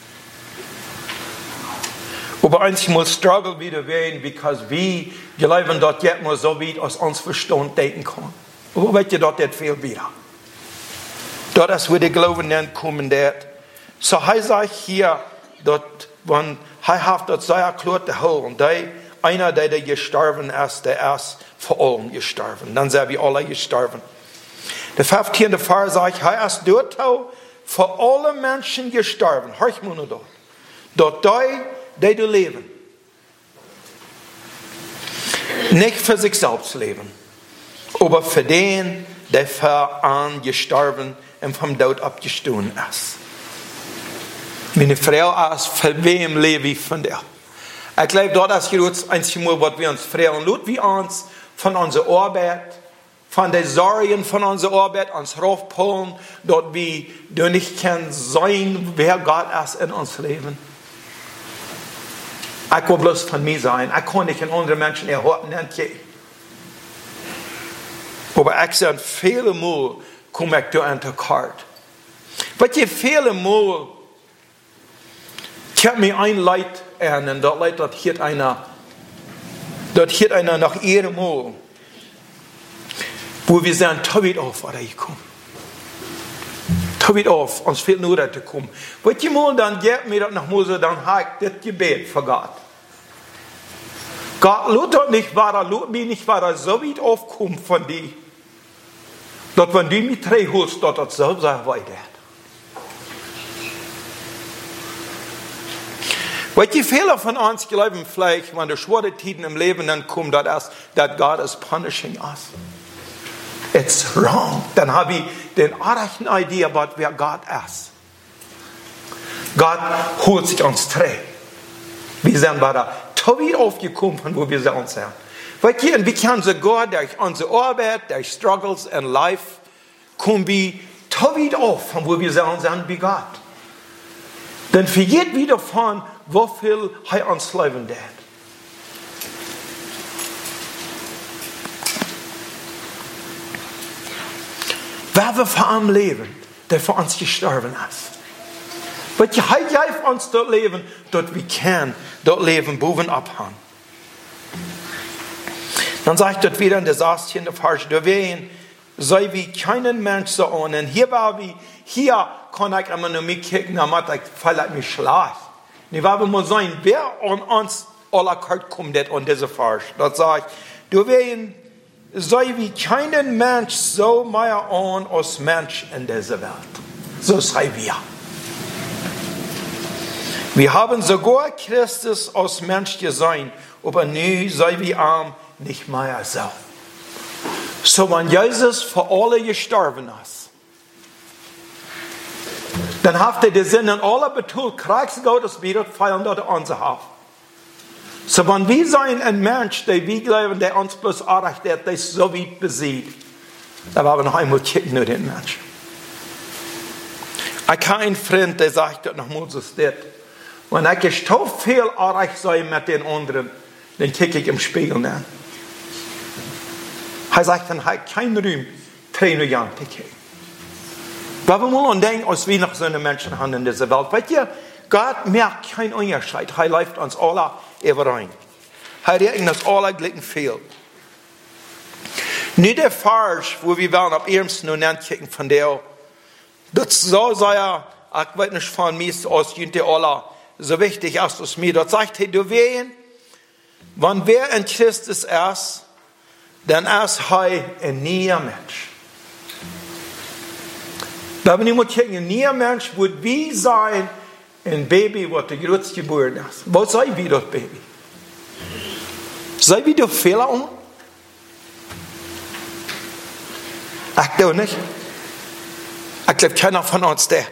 Aber einmal struggle wieder werden, because wir glauben dort jetzt mal so weit aus uns Verstand denken kann. Aber weißt du, dort das viel wieder. Dort ist, wo der Glauben dann kommen wird. So, er sagt hier, dort, wenn er hat dort sehr klar zu holen, einer, der gestorben ist, der ist vor allem gestorben. Dann sind wir alle gestorben. Der 15. Vers sagt, er ist dort vor allen Menschen gestorben. Hörst du mal dort. Dort die du leben. Nicht für sich selbst leben, aber für den, der für einen gestorben und vom Tod abgestanden ist. Meine Frau ist, für wem lebe ich von der? Ich glaube, dort ist jetzt einmal, was wir uns fragen, wie uns von unserer Arbeit, von den Sorgen von unserer Arbeit, uns raufpullen, dort wie du nicht kannst sein, wer Gott ist in uns Leben. Ich will bloß von mir sein. Ich kann nicht in andere Menschen erwarten. Aber ich sage, viele Mal komme ich da an der Karte. Weil je viele Mal kommt mir ein Leid an und dort Leid, dort hört einer nach ihrem Mal, wo wir sagen, Tobit auf, oder ich komme. Tobit auf, uns fehlt nur, dass zu kommen. Weil je mal dann geht mir das nach Mose, dann habe ich das Gebet für Gott. Gott lud mich nicht weiter so weit aufkommen von dir. Dort, wenn du mich holst, dort das so weiter. Weil die Fehler von uns glauben vielleicht, wenn die schwere Zeiten im Leben dann kommen, dass God is punishing us. It's wrong. Dann habe ich den rechten Idee, about wer Gott ist. Gott holt sich uns treu. Wir sind bei der Tobit aufgekommen, von wo wir uns sind. Weil wir können sogar durch unsere Arbeit, durch Struggles in Life, kommen wir Tobit auf, von wo wir sind wie Gott. Dann vergeht wieder von, wie viel er uns leben wird. Wer wir für ihn leben, der für uns gestorben ist. Weil er hilft uns dort leben, dort wir können, dort leben, wo wir abhaben. Dann sagt dort wieder in der 16. Vers, da werden, sei wie keinen Mensch so an. Und hier kann ich immer nur mitkicken, damit ich vielleicht mich schlage. Wir wollen mal sein, wer an uns aller Kart kommt an diese Vers. Das sagt, du werden, sei wie keinen Mensch so mehr an als Mensch in dieser Welt. So sei wir. Wir haben sogar Christus als Mensch gesehen, aber nun sei wir arm nicht mehr so. So wenn Jesus für alle gestorben ist, dann hat er die Sünden alle betont, Kreuz Gottes wieder feiern dort unser Haft. So wenn wir sein ein Mensch, der wir glauben, der uns bloß erreicht hat, der so weit besiegt, dann wollen wir noch einmal kicken nur den Mensch. Ich habe einen Freund, der sagt dort nach Moses, wenn ich so viel erreicht sei mit den anderen, dann kicke ich im Spiegel an. Er sagt, dann habe ich keinen Ruhm, 3 Jahre zu kicken. Weil wir mal denken, als wir noch so eine Menschen haben in dieser Welt. Weil ihr, Gott merkt keinen Unterschied. Er läuft uns alle überein. Er rechnet uns alle gleich viel. Nicht der Vers, wo wir werden ab ersten nur kicken von der, das so sei ich weiß nicht von mir aus, die alle so wichtig ist als mir. Dort sagt er, du wehen, wenn wer in Christus ist, dann ist er ein neuer Mensch. Da bin ich mal gucken, ein neuer Mensch wird wie sein, ein Baby, das gerade geboren ist. Was sei wie das Baby? Sei wie der Fehler um? Ich glaube nicht. Ich glaube, keiner von uns das.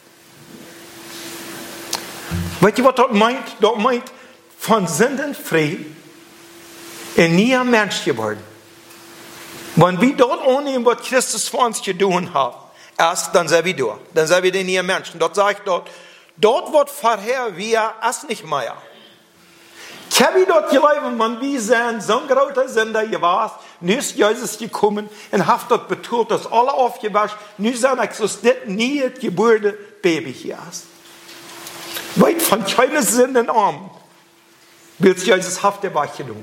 Weißt du, was das meint? Das meint, von Sünden frei und nie ein Mensch geworden. Wenn wir dort annehmen, was Christus für uns getan hat, erst dann sind wir da. Dann sind wir die neuen Menschen. Dort sagt dort wird vorher wir es nicht mehr. Kann wir dort glauben, wenn wir sind, so ein großer Sünder gewesen, nu ist Jesus gekommen und hat dort betont, dass alle aufgewaschen, nu sind existiert nie das geborene Baby hier ist. Weit von keinen Sünden arm, wird Jesus haft der Wache tun.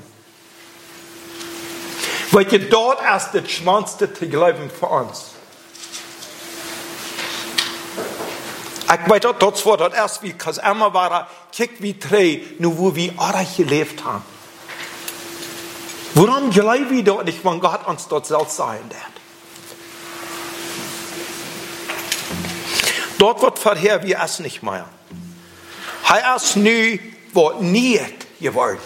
Weil ihr dort erst das Schwanzte zu glauben für uns. Ich weiß auch, dort war dort erst wie, als einmal war kiek wie drei, nur wo wir alle gelebt haben. Warum glauben wir dort nicht, wenn Gott uns dort selbst sein wird? Dort wird vorher wie es nicht mehr. Er ist nu, wird nie geworden.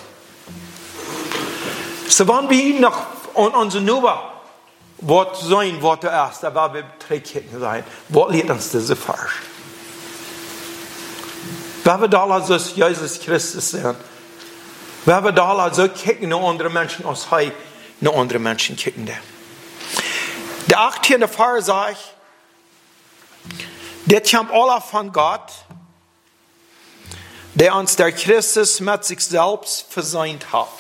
So wenn wir noch an unsere Nummer wird sein, wird der erste, aber wir drei Kinder sein, wird lehrt uns diese falsch. Wenn wir da so Jesus Christus sind, wenn wir da so kicken nach anderen Menschen, als nach anderen Menschen kicken. Der 18. Vers sagt, der kommt alle von Gott, der uns der Christus mit sich selbst versöhnt hat.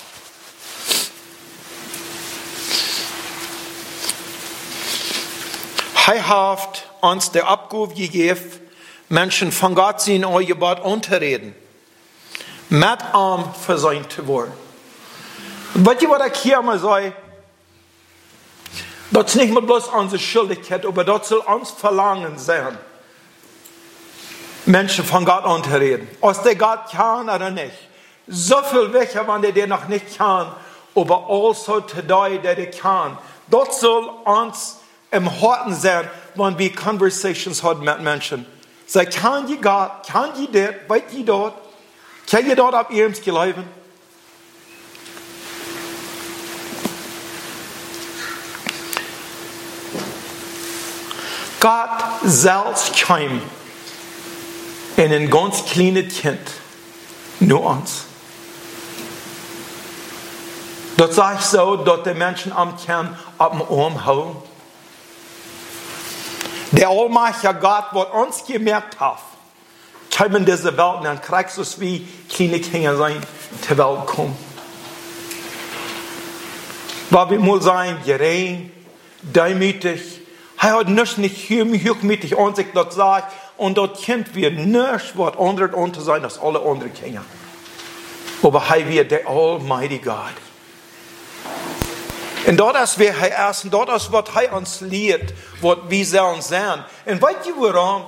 Er hat uns der Abgabe gegeben, Menschen von Gott sein Angebot unterreden, mit ihm versöhnt zu werden. Weißt du, was ich hier mal sage? Das ist nicht mehr bloß unsere Schuldigkeit, aber das soll uns Verlangen sein, Menschen von Gott unterreden. Ob der Gott kann oder nicht. So viel welcher, wenn der noch nicht kann, aber also today, der kann. Das soll uns im Herzen sein, wenn wir Conversations haben mit Menschen. Sag, kann die Gott, kann die das, weißt die dort? Kann die dort ab ihrem glauben? Gott selbst kam in ein ganz kleines Kind, nur uns. Das sage ich so, dass die Menschen am Kern ab dem Arm hauen. Der allmächtige Gott, was uns gemerkt hat, kam in diese Welt und dann kriegst du es wie kleine Kinder sein, zur Welt kommen. Weil wir mal sein, gerein, demütig. Er hat nicht hochmütig an sich das sagt, und dort kennt wir nicht, was andere unter sein, als alle anderen Kinder. Aber er wird der Almighty Gott. Und dort ist wir erst, und dort ist, was er uns lehrt, was wir sollen sein. Und weißt du warum?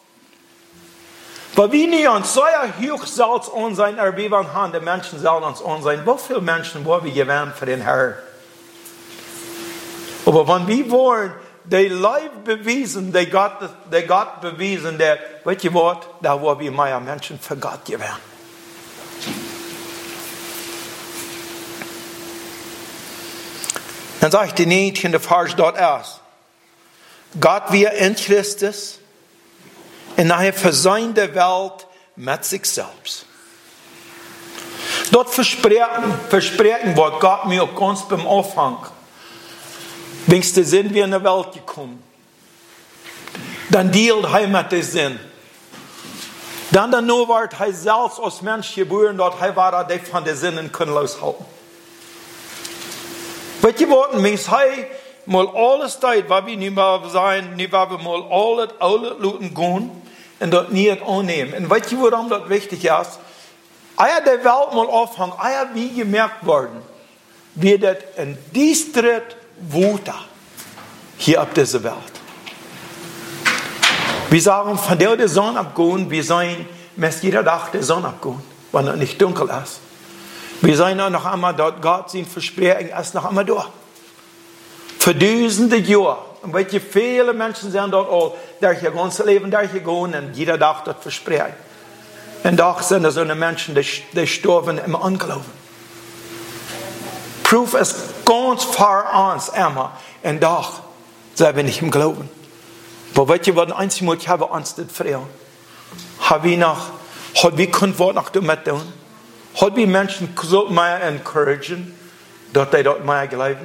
Weil wir nicht uns so hoch salz an sein, aber wir haben die Menschen sollen uns an sein. Wie viele Menschen wollen wir gewinnen für den Herrn? Aber wenn wir wollen, die Leib bewiesen, die Gott bewiesen, der, weißt du was, da wollen wir mehr Menschen für Gott gewinnen. Dann sage ich die 19. Vers dort erst. Gott wir in Christus in eine versöhnte Welt mit sich selbst. Dort versprechen wird Gott mir auch ganz beim Anfang. Wenigstens sind wir in die Welt gekommen. Dann dealt er mit dem Sinn. Dann nur wird er selbst als Mensch geboren, dort war er von den Sinnen können loshalten. Weißt du was, wenn er mal alles tut, was wir nicht mehr sein, nicht was wir mal alle Leute gehen und das nicht annehmen. Und weißt du, warum das wichtig ist? Eier der Welt mal aufhängen, eier wie gemerkt worden, wird das in Distrikt Wuta hier auf dieser Welt. Wir sagen, von der Sonne abgehen, wir sollen mit jeder Tag der Sonne abgehen, wenn es nicht dunkel ist. Wir sind auch noch einmal dort, Gott sein Versprechen ist noch einmal da. Für tausende Jahre. Und weißt du, viele Menschen sind dort all, durch ihr ganzes Leben durchgehen und jeder Tag dort versprechen. Und doch sind es so eine Menschen, die sterben im Unglauben. Proof ist ganz far uns immer. Und doch Sei wir nicht im Glauben. Aber weißt du, was ein einziges Mal, ich habe uns das fragen. Hat wir können was noch damit tun? Hat wir Menschen so mehr encouragen, dass die dort mehr glauben?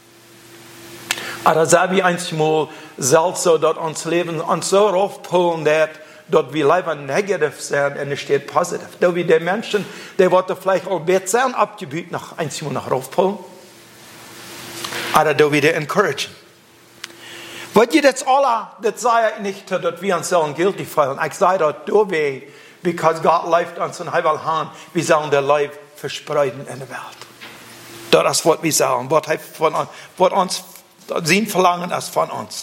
Aber sei wir einziges Mal selbst so, dass uns Leben uns so raufpullen, dass wir lieber negativ sind und es steht positiv. Da wie die Menschen, die wollten vielleicht auch besser abgebieten, nach einziges Mal nach raufpullen. Aber da wieder encouragen. Wollt ihr das alle, das sei nicht, dass wir uns sollen guilty fühlen. Ich sage das da weh, because Gott leift uns und will haben, wir sollen der Leib verspreiten in der Welt. Das ist, was wir sagen, was uns sie verlangen ist von uns.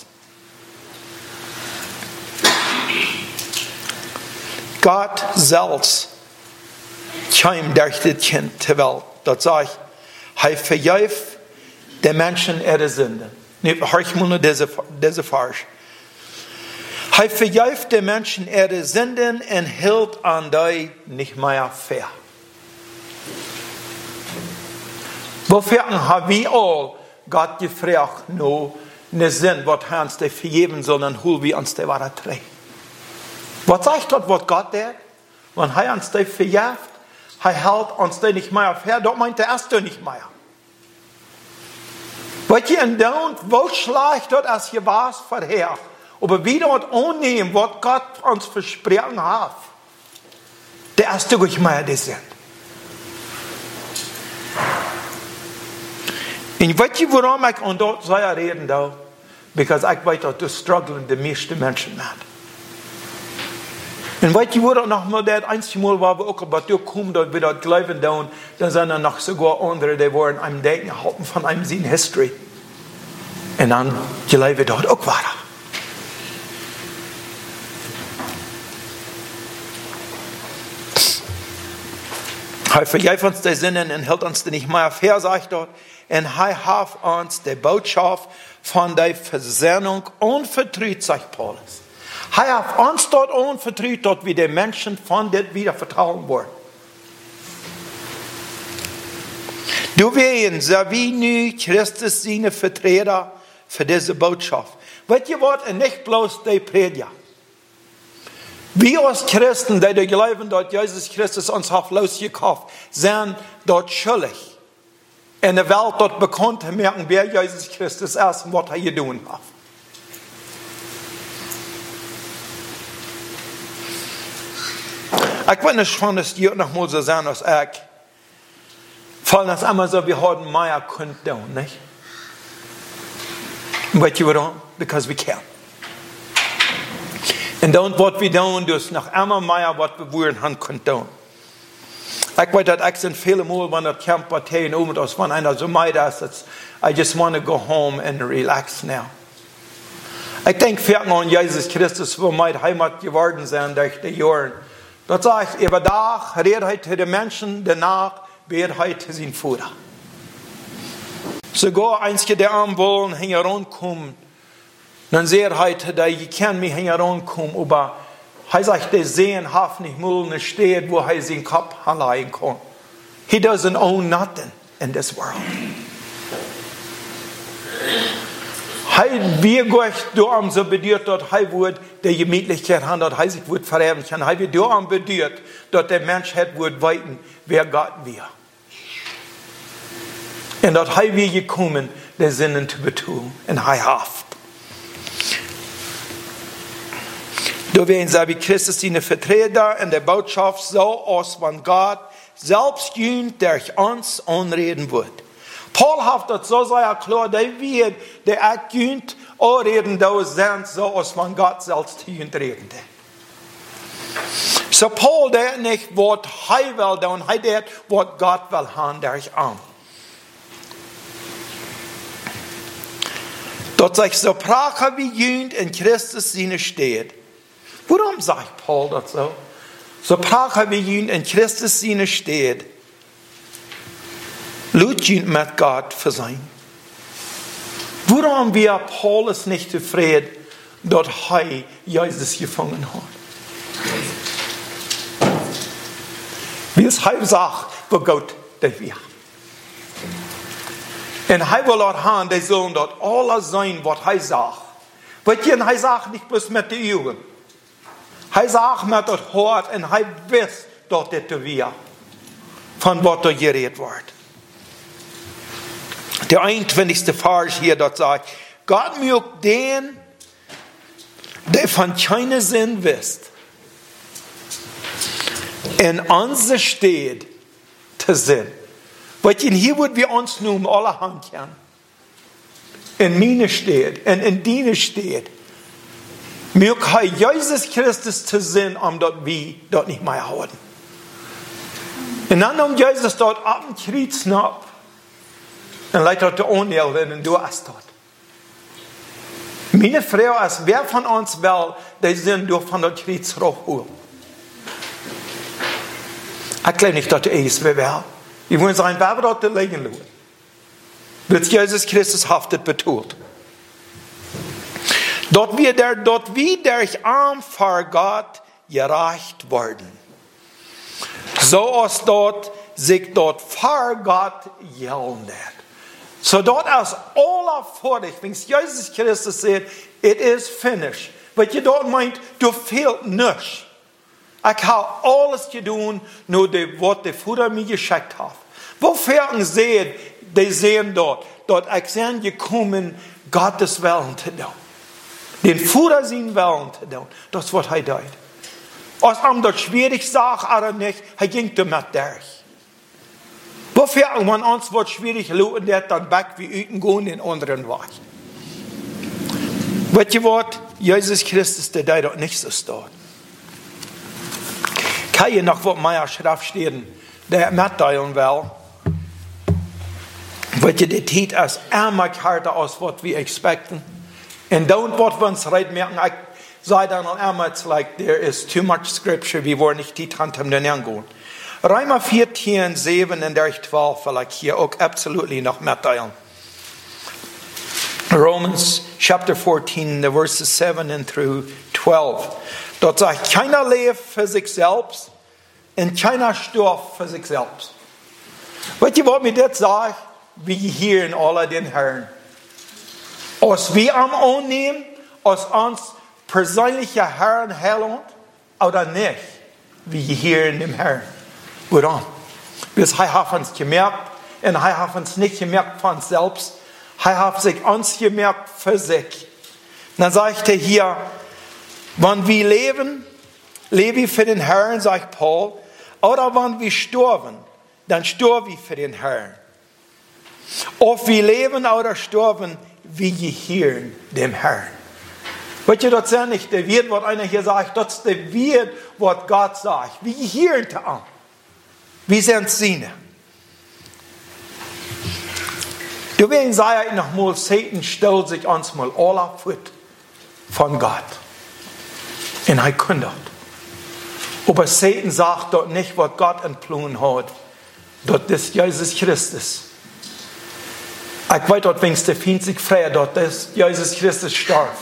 Gott selbst kam durch das Kind zur Welt. Das sage ich, er vergibt den Menschen ihre Sünden. Hör ich mal nur diese Vers. Er vergibt den Menschen ihre Sünden und hält an die nicht mehr fair. Wofür haben wir alle Gott gefragt, nur ne Sinn, was er uns vergeben soll, und hol wir uns die Wahrheit trägt. Was sagt dort, was Gott tut? Wenn er uns die vergibt, er hält uns die nicht mehr fair, dort meint er erst nicht mehr. Wat je en dan, wo schlecht dat als je was vorher. Aber wie dort annehmen, was Gott uns versprochen hat. Der erste durch mehr das sind. Und weißt du, warum ich an dort so reden darf? Because ich weiß, dass das strugglen die meisten Menschen mit. Und weißt du, wo das noch mal das einzige Mal war, wo auch bei dir kommen, dass wir dort glauben, dann sind da noch sogar andere, die wollen einem denken, halten von einem seine History. Und dann glauben wir dort auch weiter. Er vergibt uns die Sünden und hält uns die nicht mehr fair, sagt dort. Und er hat uns die Botschaft von der Versöhnung unvertrüht, sagt Paulus. Er hat uns dort unvertrüht, dort wie die Menschen von dem wieder vertrauen wollen. Du wirst, so wie nu Christus seine Vertreter für diese Botschaft. Weißt ihr was? Und nicht bloß die Prediger. Wir als Christen, die glauben, dass Jesus Christus uns hat losgekauft, sind dort schuldig. In der Welt dort bekannt zu merken, wer Jesus Christus ist und was er getan hat. Ich will nicht schon, dass die noch mal so sagen, als ich. Fallen das immer so, wir haben mehr können tun, nicht? Und weißt du warum? Because we can. Und dann, was wir tun, ist noch immer mehr, was wir wollen, haben können tun. Ich weiß, dass ich sind viele Mal, wenn das Camp Parteien oben ist, wenn einer so meint, dass I just want to go home and relax now. Ich denke, wir an Jesus Christus, wo meine Heimat geworden sind durch die Jahre. Das sage ich, über Tag redet er zu den Menschen, danach betet er zu seinen Vater. Sogar einige, die arm wollen, herankommen, dann sieht er, ich kann mich herankommen, aber er sagt, die sehen, hat nicht mal steht, wo er seinen Kopf anlegen kann. He doesn't own nothing in this world. Wie Gott darum so bedeutet, dass er wird die Gemütlichkeit haben, dass er sich wird vererben kann. Er wird darum bedeutet, dass der Mensch wird weiten, wer Gott wäre. Und dass er wird gekommen, die Sünden zu betun. Und er hat. Da werden sie wie Christus seine Vertreter in der Botschaft so aus, wenn Gott selbst durch uns anreden wird. Paul hat das so sehr klar, der wird, der Agent anreden, da sind so aus, wenn Gott selbst reden. So Paul, der nicht, was er will, dann er der, was Gott will haben, durch an. Dort sagt so, Prache wie Jünd in Christus seine steht. Warum sagt Paul das so? So Prache wie Jünd in Christus seine steht. Lügt mit Gott für sein. Warum wir Paulus nicht zufrieden, dass er Jesus gefangen hat? Wie es halb sagt, wo Gott der wir. Und er will dort haben, die sollen dort alles sein, was er sagt. Weil er sagt nicht bloß mit den Augen. Er sagt mit dem Hort und er weiß, dass das wir von was da geredet wird. Der 21. Vers hier dort sagt, Gott mögt den, der von keinem Sinn wisst, in uns steht, zu sehen. Weil hier wird wir uns nun alle Hand kennen. In meine steht, in deine steht. Mögt Jesus Christus zu sehen, dort wie dort nicht mehr haben. Und dann Jesus dort ab und kriegt ab. Und leitet der Unheil und du hast dort. Meine Frau ist, wer von uns will, die sind durch von der Krieg zurückholen. Ich glaube nicht, dass der ist, wer will. Ich will sagen, wer wird dort liegen lassen? Wird Jesus Christus haftet betont. Dort wie der Arm vor Gott gereicht worden. So ist dort, sich dort vor Gott gelten. So dort ist alles fertig. Wenn Jesus Christus sagt, it is finished. Weil je dort meint, du fehlt nichts. Ich habe alles getan, nur was der Vater mir geschickt hat. Wofür die sehen dort ich bin gekommen, Gottes Willen zu tun. Den Vater sein Willen zu tun. Das ist, was er tut. Als ihm das schwierig sagt oder nicht, er ging damit durch. Wofür, wenn uns was schwierig läuft, der dann weg wie üten gehen in anderen Weg. Weißt du was? Jesus Christus, der da dort nicht so steht. Kann ich noch was meiner Schrift stehen, der mitteilen will? Weißt du, die Zeit ist immer härter als was wir expecten. Und dann, was wir uns reden merken, ich sage dann immer, it's like there is too much scripture, wir wollen nicht die Hand haben, den angehen. Römer 14, 7 und 12 will ich hier auch absolut noch mitteilen. Romans chapter 14, the verses 7 and through 12. Dort sagt, keiner lebt für sich selbst und keiner stirbt für sich selbst. Weißt du, was mir das sagt? Wir hier in alle den Herrn. Als wir am annehmen, als uns persönliche Herrn heilen oder nicht, wir hier in dem Herrn. Warum? Wir haben uns gemerkt und er hat uns nicht gemerkt von uns selbst. Er hat sich uns gemerkt für sich. Dann sagt er hier, wenn wir leben wir für den Herrn, sagt Paul, oder wenn wir sterben, dann sterben wir für den Herrn. Ob wir leben oder sterben, wir gehören dem Herrn. Weißt du, das ist nicht der Wert, was einer hier sagt, das ist der Wert, was Gott sagt. Wir gehören zu ihm. Wir sind seine. Du wirst sagen, nochmal, Satan stellt sich uns mal alle vor von Gott. Und er kann das. Aber Satan sagt dort nicht, was Gott entplant hat. Dort ist Jesus Christus. Ich weiß dort, wenn es der Feind sich freut, dort ist Jesus Christus stirbt.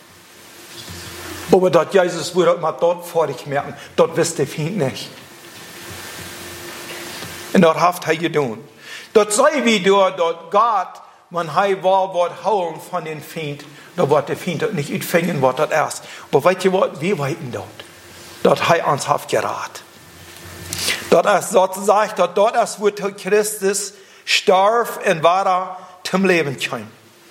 Aber dort Jesus würde mal dort fertig merken, dort wisst der Feind nicht. Und dort hat er getan. Dort sei wie dort Gott, wenn er will, was holen von den Feind, da wird der Feind nicht empfangen, was das ist. Aber weißt du was, wir weiten dort. Dort hat er uns geraten. Dort ist, dort ist, wo Christus starb und war zum Leben kam.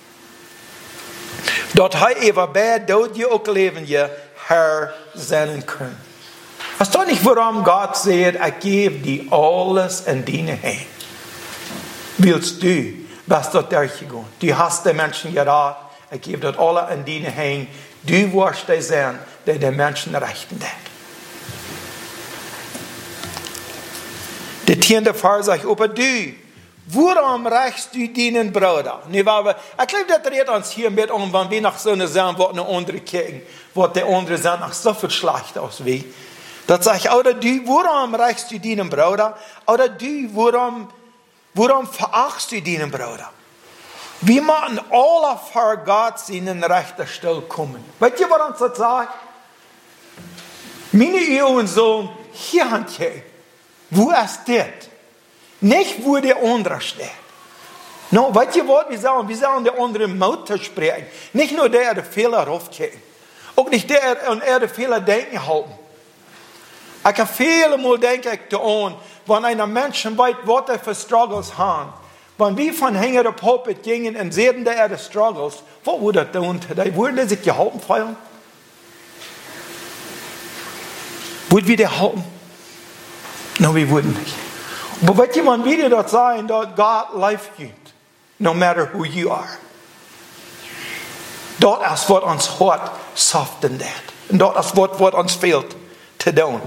Dort hat er bei dort auch Leben Herr sein können. Weißt du nicht, warum Gott sagt, ich gebe dir alles in deine Hände? Willst du, was dort durchgegangen? Du hast den Menschen geraten, ich gebe dort alle in deine Hände. Du wirst der sein, der den Menschen rechten hat. Der 10. Vers sagt, aber du, warum rächst du deinen Bruder? Ich glaube, das redet uns hier mit um, wenn wir nach so einer sagen, was eine andere kicken, was der andere sagt, nach so viel schlecht aus wie. Das sage ich, oder du, warum rächst du deinen Bruder? Oder du, warum verachtest du deinen Bruder? Wir müssen alle vor Gott seinen rechten Stelle kommen. Weißt du, was uns das sagt? Meine Ehe und Sohn, hier hat je. Wo ist das? Nicht, wo der andere steht. No, weißt ihr was wir sagen der andere Mutter sprechen. Nicht nur der Fehler aufkriegen. Auch nicht der und der Fehler denken halten. Ich kann viele Mal denken daran, wenn ein Mensch weiß, was er für Struggles hat. Wenn wir von Hänger der Pulpit gingen und sehen, der er Struggles, was würde er tun today? Würden er sich gehalten feiern? Würden wir dir halten? No, wir würden nicht. Aber wenn jemand wieder dort sagen, dass Gott life gibt, no matter who you are. Dort ist, was uns hart soften dat. Und dort ist, was uns fehlt zu tun.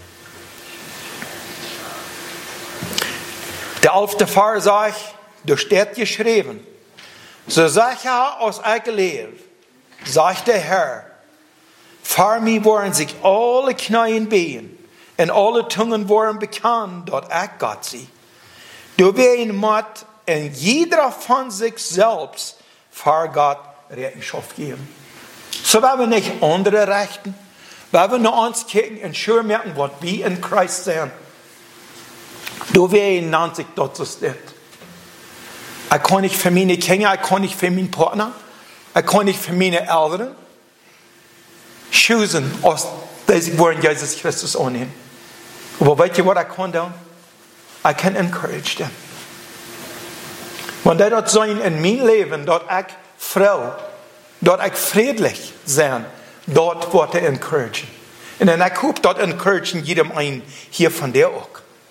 Der 11. Vers sagt, da steht geschrieben, so sicher aus ich lebe, sagt der Herr, vor mir wollen sich alle Knien behen und alle Zungen wollen bekannt, dort ich Gott sie. Du werden matt und jeder von sich selbst vor Gott Rechenschaft geben. So werden wir nicht andere rechten, werden wir nur uns kicken und schön merken, was wir in Christ sind. Du werden 90 dort so steht. Ich kann nicht für meine Kinder, ich kann nicht für meinen Partner, ich kann nicht für meine Eltern chosen, aus diese Worte Jesus Christus annehmen. Aber weißt ihr, was ich kann tun? Ich kann encourage them. Wenn die dort sein in meinem Leben, dort ich Frau, dort ich friedlich sein, dort wird er encouragen. Und dann ich hoffe, dort encouragen jedem einen hier von der auch.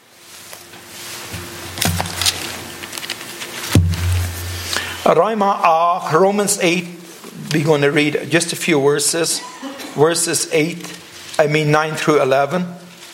Romans 8, we're going to read just a few verses. Verses 9 through 11.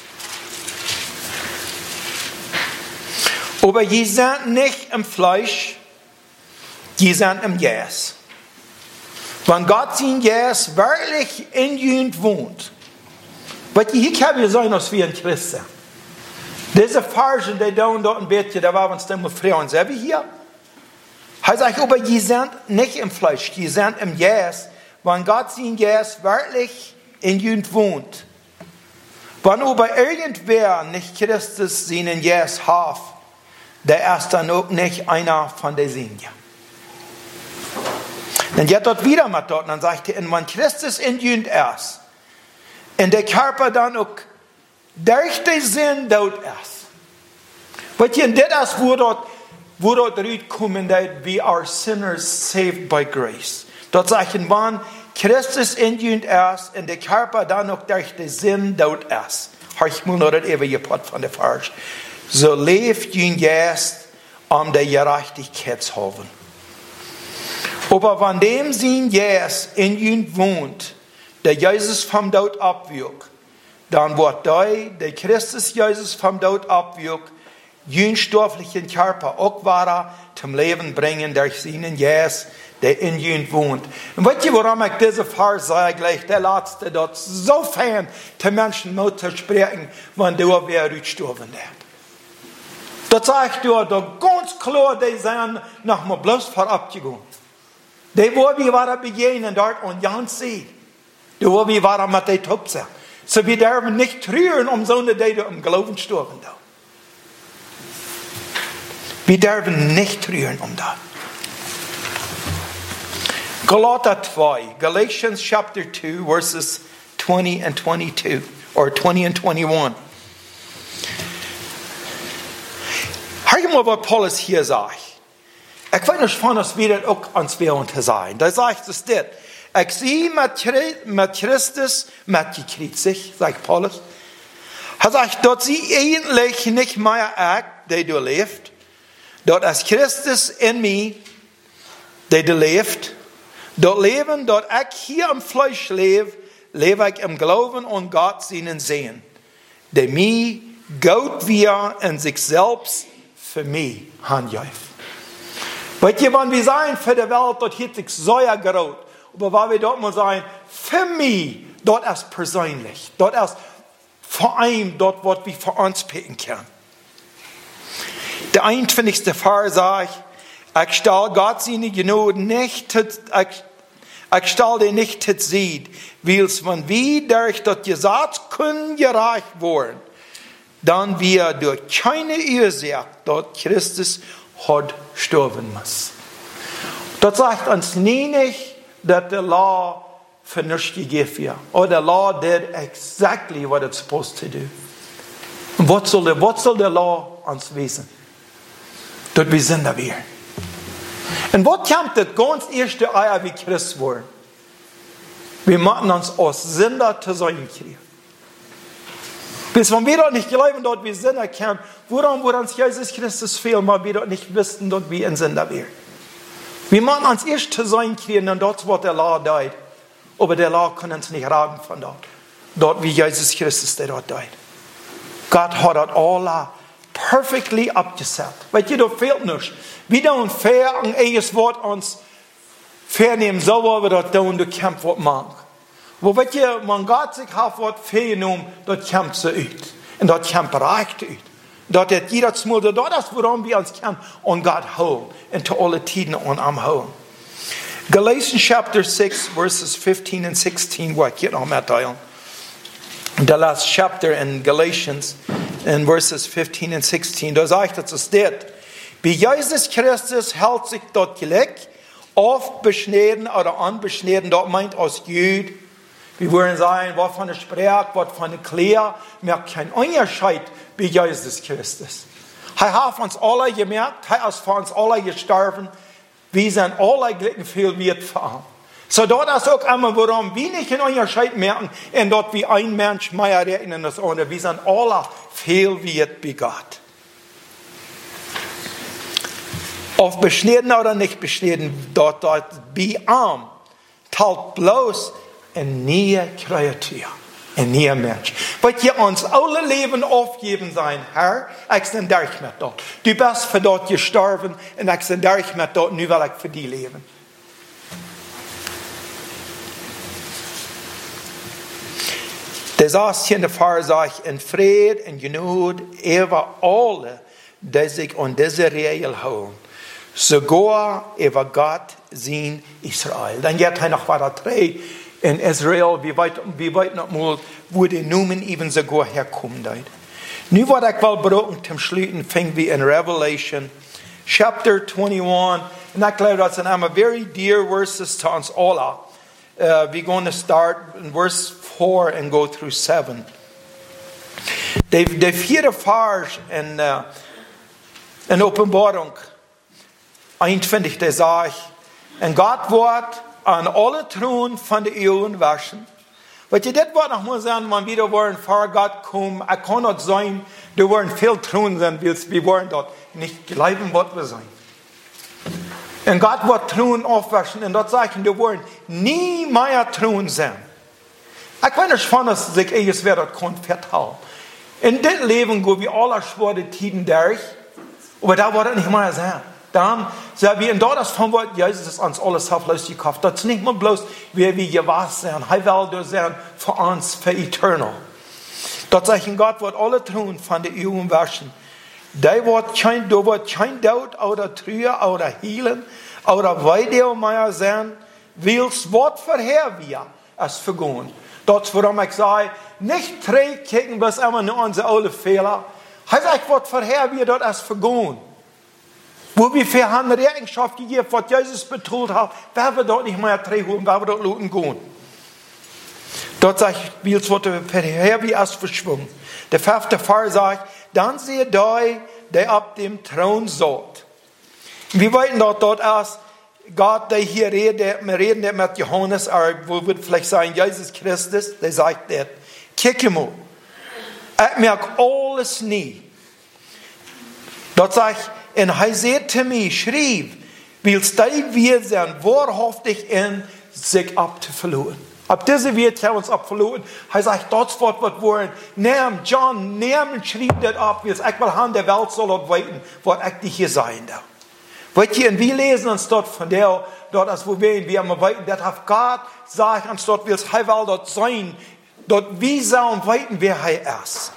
Aber je sind nicht im Fleisch, je sind im Geist. Wenn Gott sein Geist wirklich in ihnen wohnt, weil hier kann wir sein, als wir in Christus sind. Diese Fargen, die da und dort ein bisschen, da waren uns dann mal früher und selber hier. Heißt eigentlich, aber die sind nicht im Fleisch, die sind im Geist, wenn Gott sein Geist wirklich in ihnen wohnt. Wenn aber irgendwer nicht Christus seinen Geist hat, der ist dann auch nicht einer von den Singen. Dann geht dort wieder mal dort, und dann sagt er, wenn Christus in ihnen ist, und der Körper dann auch durch den Sinn dort ist. Weil hier, das ist, wo dort rauskommen, dass we are sinners saved by grace. Dort sagt er, wenn Christus in ihnen ist, und der Körper dann auch durch den Sinn dort ist. Ich muss noch das ewige Part von der Vers. So lebt ihn jetzt der Gerechtigkeit zu haben. Aber wenn dem sein Geist in ihn wohnt, der Jesus vom Tod abwirkt, dann wird der Christus Jesus vom Tod abwirkt, jenen stofflichen Körper auch weiter zum Leben bringen durch seinen Geist, der in ihnen wohnt. Und weißt ihr, warum ich diese Vers sage, gleich der Letzte dort so fern, die Menschen mit zu sprechen, wenn du wer gestorben ist. Das sagt du, da ganz klar, die sind nach mir bloß vorabgegangen. Die, wo wir waren begegnen dort und ganz sehen, die, wo wir waren mit den Tupsen. So wir dürfen nicht trüren, so eine, die im Glauben sterben. Wir dürfen nicht trüren das. Galater 2, Galatians chapter 2, verses 20 and 22, or 20 and 21. Hör mal, was Paulus hier sagt. Ich weiß nicht, von uns wieder auch ans Wehren zu sein. Da sagt es das. Ich sehe mit Christus mitgekreuzigt, sagt Paulus. Er sagt, dort sie eigentlich nicht mehr ich, der du lebst. Dort ist Christus in mir, der du lebst. Dort leben, dort ich hier im Fleisch lebe, lebe ich im Glauben und Gott seinen Sehen. Der mir Gott wir in sich selbst für mich handelt. Weil ihr, wenn wir sein für die Welt, dort hat sich sehr gerot. Aber weil wir dort mal sein, für mich, dort ist persönlich. Dort ist vor allem dort, was wir für uns beten können. Der einfältigste Fall sagt, ich stelle Gott seine Gnade nicht, ich stelle dir nicht zu sehen, weil es, wenn wir durch das Gesetz können gereicht worden, dann wir durch keine Ursache dort Christus hat sterben müssen. Das sagt uns nie nicht, dass der Law für nichts gegeben wird. Oder der Law did exactly what it's supposed to do. Und was soll der Law uns wissen? Dass wir Sünder wären. Und was kommt das ganz erste Eier wie Christ worden? Wir machen uns aus Sünder zu sein kriegen. Bis wenn wir dort nicht glauben, dort wir Sünder kämen, woran uns Jesus Christus fehlt, weil wir dort nicht wissen, dort wir ein Sünder wären. Wir machen uns erst zu sein kriegen, und dort wird der Law died. Aber der Law kann uns nicht raten von dort. Dort wie Jesus Christus, der dort died. Gott hat das alles perfectly abgesetzt. Weil da fehlt nichts. Wir tun fair ein eigenes Wort uns vernehmen, so wie wir das tun, das kommt was machen. Wo man Gott sich hat was vergenommen, das kommt so aus. Und das kommt recht aus. Dort hat jeder Mal, dort ist, woran wir uns kommen, und Gott holen. Und zu alle Tiden und am holen. Galatians chapter 6, verses 15 and 16, wo ich noch mehr teilen. The last chapter in Galatians, in verses 15 and 16, da sagt es das. Bei Jesus Christus hält sich dort gleich, oft beschnitten oder unbeschnitten, dort meint aus Jüd. Wir wollen sagen, was von der Sprache, was von der Klär, merkt kein Unterschied bei Jesus Christus. Er hat uns alle gemerkt, er ist für uns alle gestorben, wir sind alle glücklich viel wert für ihn. So dort ist auch einmal, warum wir nicht in Unterschied merken, und dort wie ein Mensch mehr rechnen als andere, wir sind alle viel wert bei Gott. Ob beschnitten oder nicht beschnitten, dort bei ihm, teilt bloß ein neuer Kreatur, ein neuer Mensch. Weil ihr uns alle Leben aufgeben sein, Herr, ich sind durch mit dort. Du bist für dort gestorben, und ich sind durch mit dort, nur weil ich für die leben. Der saß hier in der Pfarrer, sagt, in Fried, in Genut, über alle, die sich an diese Regel halten. Sogar über Gott, sein Israel. Dann geht er noch weiter drei. In Israel, wie weit noch mal, wo die Numen eben sogar herkommen. Nu wat ich will brauchen zum Schließen, fängt wie in Revelation, chapter 21. Und ich glaube, das sind einmal very dear verses to uns alle. We're going to start in verse 4 and go through 7. Die vierte Vers in Offenbarung 21, der sagt, und Gott wird an alle Thron von den Ehren waschen. Weil das wird noch mal sagen, wenn wir wollen vor Gott kommen, es kann nicht sein, da wollen viel Thron sein, wir wollen dort nicht bleiben, was wir sein. Und Gott wird Thron aufwaschen, und dort sagen, wir wollen nie mehr Thron sein. Ich weiß nicht, von dass sich es wer dort kann vertrauen. In dem Leben gehen wir alle schwere Tiden durch, aber da wird es nicht mehr sein. Dann sagen wir, und dort ist von Wort, Jesus ist uns alles auflösgekauft. Das ist nicht mehr bloß, wer wir gewahr sind. Er will das sein für uns, für eternal. Dort sagen, Gott wird alle tun von der Ehren waschen. Da wird kein Tod oder Trühe oder Healen oder Weide mehr sein, weil das Wort vorher wir es vergehen. Dort, warum ich sage, nicht kicken, bis immer nur unsere alle Fehler. Er sagt, Wort vorher wir dort es vergehen. Wo wir für eine Rechenschaft gegeben, was Jesus betrug hat, werden wir dort nicht mehr holen, werden wir dort looten gehen. Dort sagt, wie es wird vorher wie es verschwungen. Der fünfte Vers sagt, dann sehe der ab dem Thron satt. Wir wollten dort erst, Gott, der hier redet, wir reden mit Johannes, wo wird vielleicht sagen, Jesus Christus, der sagt, kick mal, ich merke alles nie. Dort sagt, und er sagte mir, schrieb, willst du wir sein, wahrhaftig in sich abzuverloren. Ab diese wird er uns abverloren. Er sagt, dort wird was wollen. Nimm, John, nimm, schrieb das ab, weil ich will haben, der Welt soll dort weiten, was ich hier sein darf. Weißt du, und wir lesen uns dort von der, dort als wo wir am weiten, das hat Gott sagt uns dort, will es dort sein, dort wie sollen weiten, wer er ist.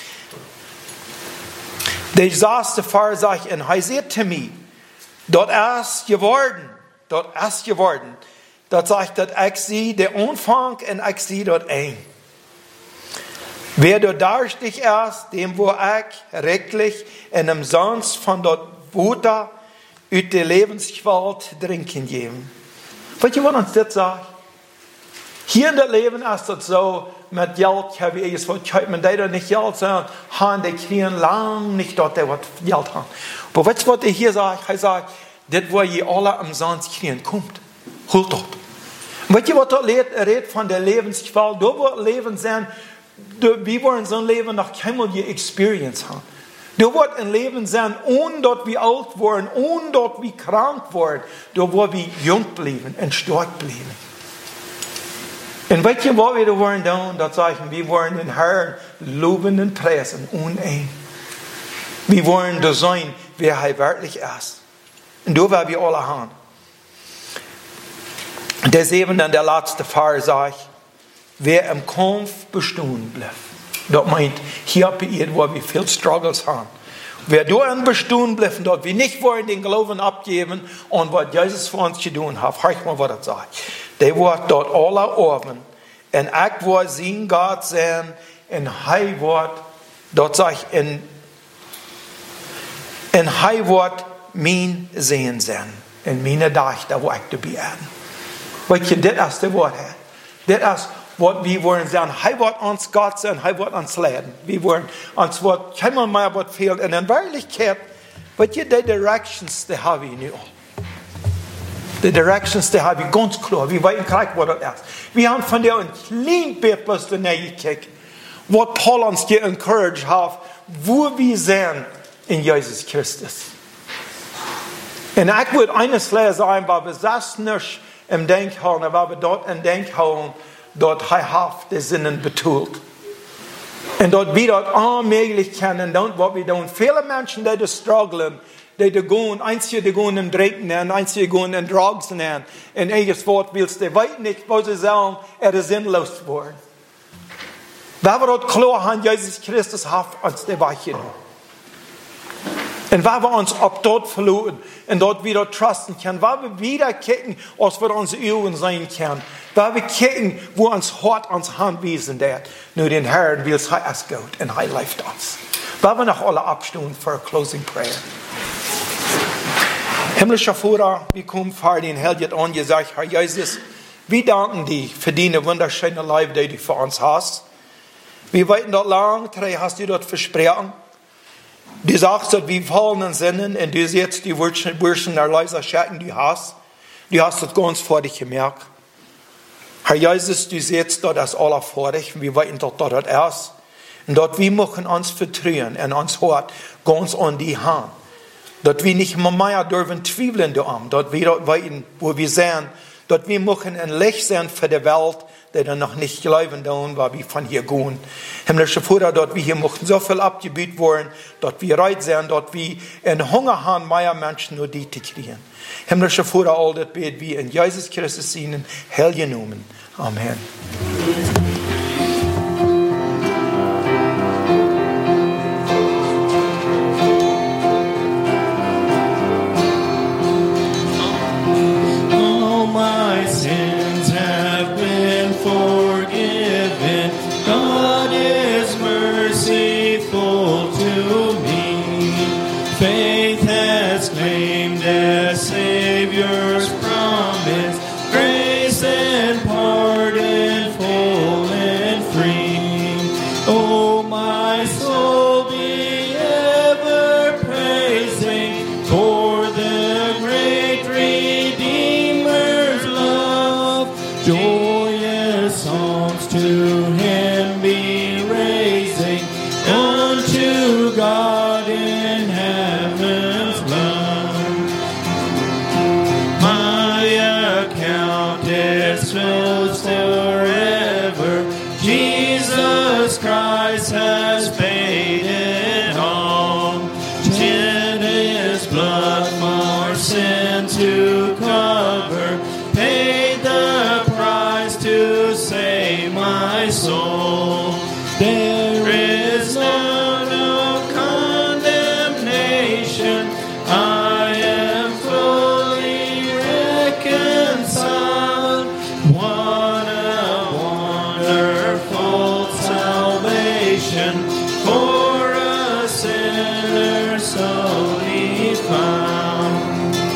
Der saß der Pfarrer, sagt, und er sagte mir, dort ist geworden. Dort sagt, dass ich sie, der Anfang, und ich sie dort ein. Wer dort darstig ist, dem wo ich rechtlich in dem Sonst von dort Wuter uit der Lebensqual trinken geben. Weißt du, was uns das sagt? Hier in der Leben ist das so, mit Geld habe ich gesagt, man da nicht Geld haben, die kriegen lang nicht dort, der was Geld haben. Aber weißt du, was ich hier sage? Ich sage, das, wo ihr alle am Sand kriegen, kommt, holt dort. Und weißt du, was das redet von der Lebensqual? Da wird Leben sein, wir wollen so ein Leben noch keinmal die Experience haben. Da wird ein Leben sein, ohne dort wir alt werden, ohne dort wir krank werden, da wo wir jung bleiben und stark bleiben. Und weißt du, was wir da wollen tun? Das sagen wir wollen den Herrn loben und preisen, unein. Wir wollen da sein, wer er wirklich ist. Und da werden wir alle haben. Und das eben dann der letzte Vers sagt, wer im Kampf bestehen bleibt. Das meint, hier bei ihr, wo wir viel Struggles haben. Wer da im Bestehen bleibt, dort wir nicht wollen den Glauben abgeben und was Jesus für uns getan hat, hört mal, was das sagt. Der wird dort alle oben. Und ich will sein Gott sein. Und er wird, dort sagt und er wird mein Sehen sein. Und meine Tage, da wo ich dabei bin. Weißt du, das ist das Wort. Das ist, was wir wollen sagen. Er wird uns Gott sein, er wird uns leiden. Wir wollen uns, was keiner mehr was fehlt. Und in Wirklichkeit, weißt du, die Directions, die haben wir nicht all. Die Directions, die habe ich ganz klar. Wir wissen gleich, was das ist. Wir haben von der ein kleines bisschen bloß danach gekickt, was Paul uns hier encouraged hat, wo wir sind in Jesus Christus. Und ich würde eines sagen, weil wir saßen nicht im Denkhallen, weil wir dort im Denkhallen, dort heilhaft die Sinnen betult. Und dort wir dort allmählich kennen, dort, was wir tun. Viele Menschen, die das strugglen, die gehen, einige gehen in Trinken, einige gehen in Drugs, und eigenes Wort willst du, weiß nicht, was sie sagen, ist sinnlos geworden. Weil wir dort klar haben, Jesus Christus hat uns die Weiche. Und weil wir uns ab dort verloren und dort wieder trusten können, weil wir wieder kicken, was wir unsere Augen sein können, weil wir kicken, wo uns Hort uns anwiesen wird. Nur den Herrn will es gut und er leitet uns. Weil wir noch alle abstehen für a closing prayer. Himmlischer Vater, wir kommen vor den Herrn jetzt an, ihr sagt, Herr Jesus, wir danken dir für deine wunderschöne Leib, die du für uns hast. Wir warten dort lang, hast du dort versprochen. Du sagst, dass wir fallen Sinnen und du siehst die Wurzeln der leiser Schatten, die hast. Du hast das ganz vor dich gemerkt. Herr Jesus, du siehst dort das aller vor dich. Wir warten dort erst. Und dort wir machen uns vertrauen und uns hört ganz an die Hand. Dort wir nicht mehr dürfen zweifeln daran. Dort wir dort warten, wo wir sind. Dort wir machen ein Licht sein für die Welt, die dann noch nicht glauben daran, weil wir von hier gehen. Himmlischer Vater, dort wir hier möchten so viel abgebüht worden, dort wir reit sein, dort wir in Hunger haben, mehr Menschen nur die zu kriegen. Himmlischer Vater, all das beten wir in Jesus Christus ihnen, Herr genommen. Amen. For a sinner so found.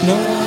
No.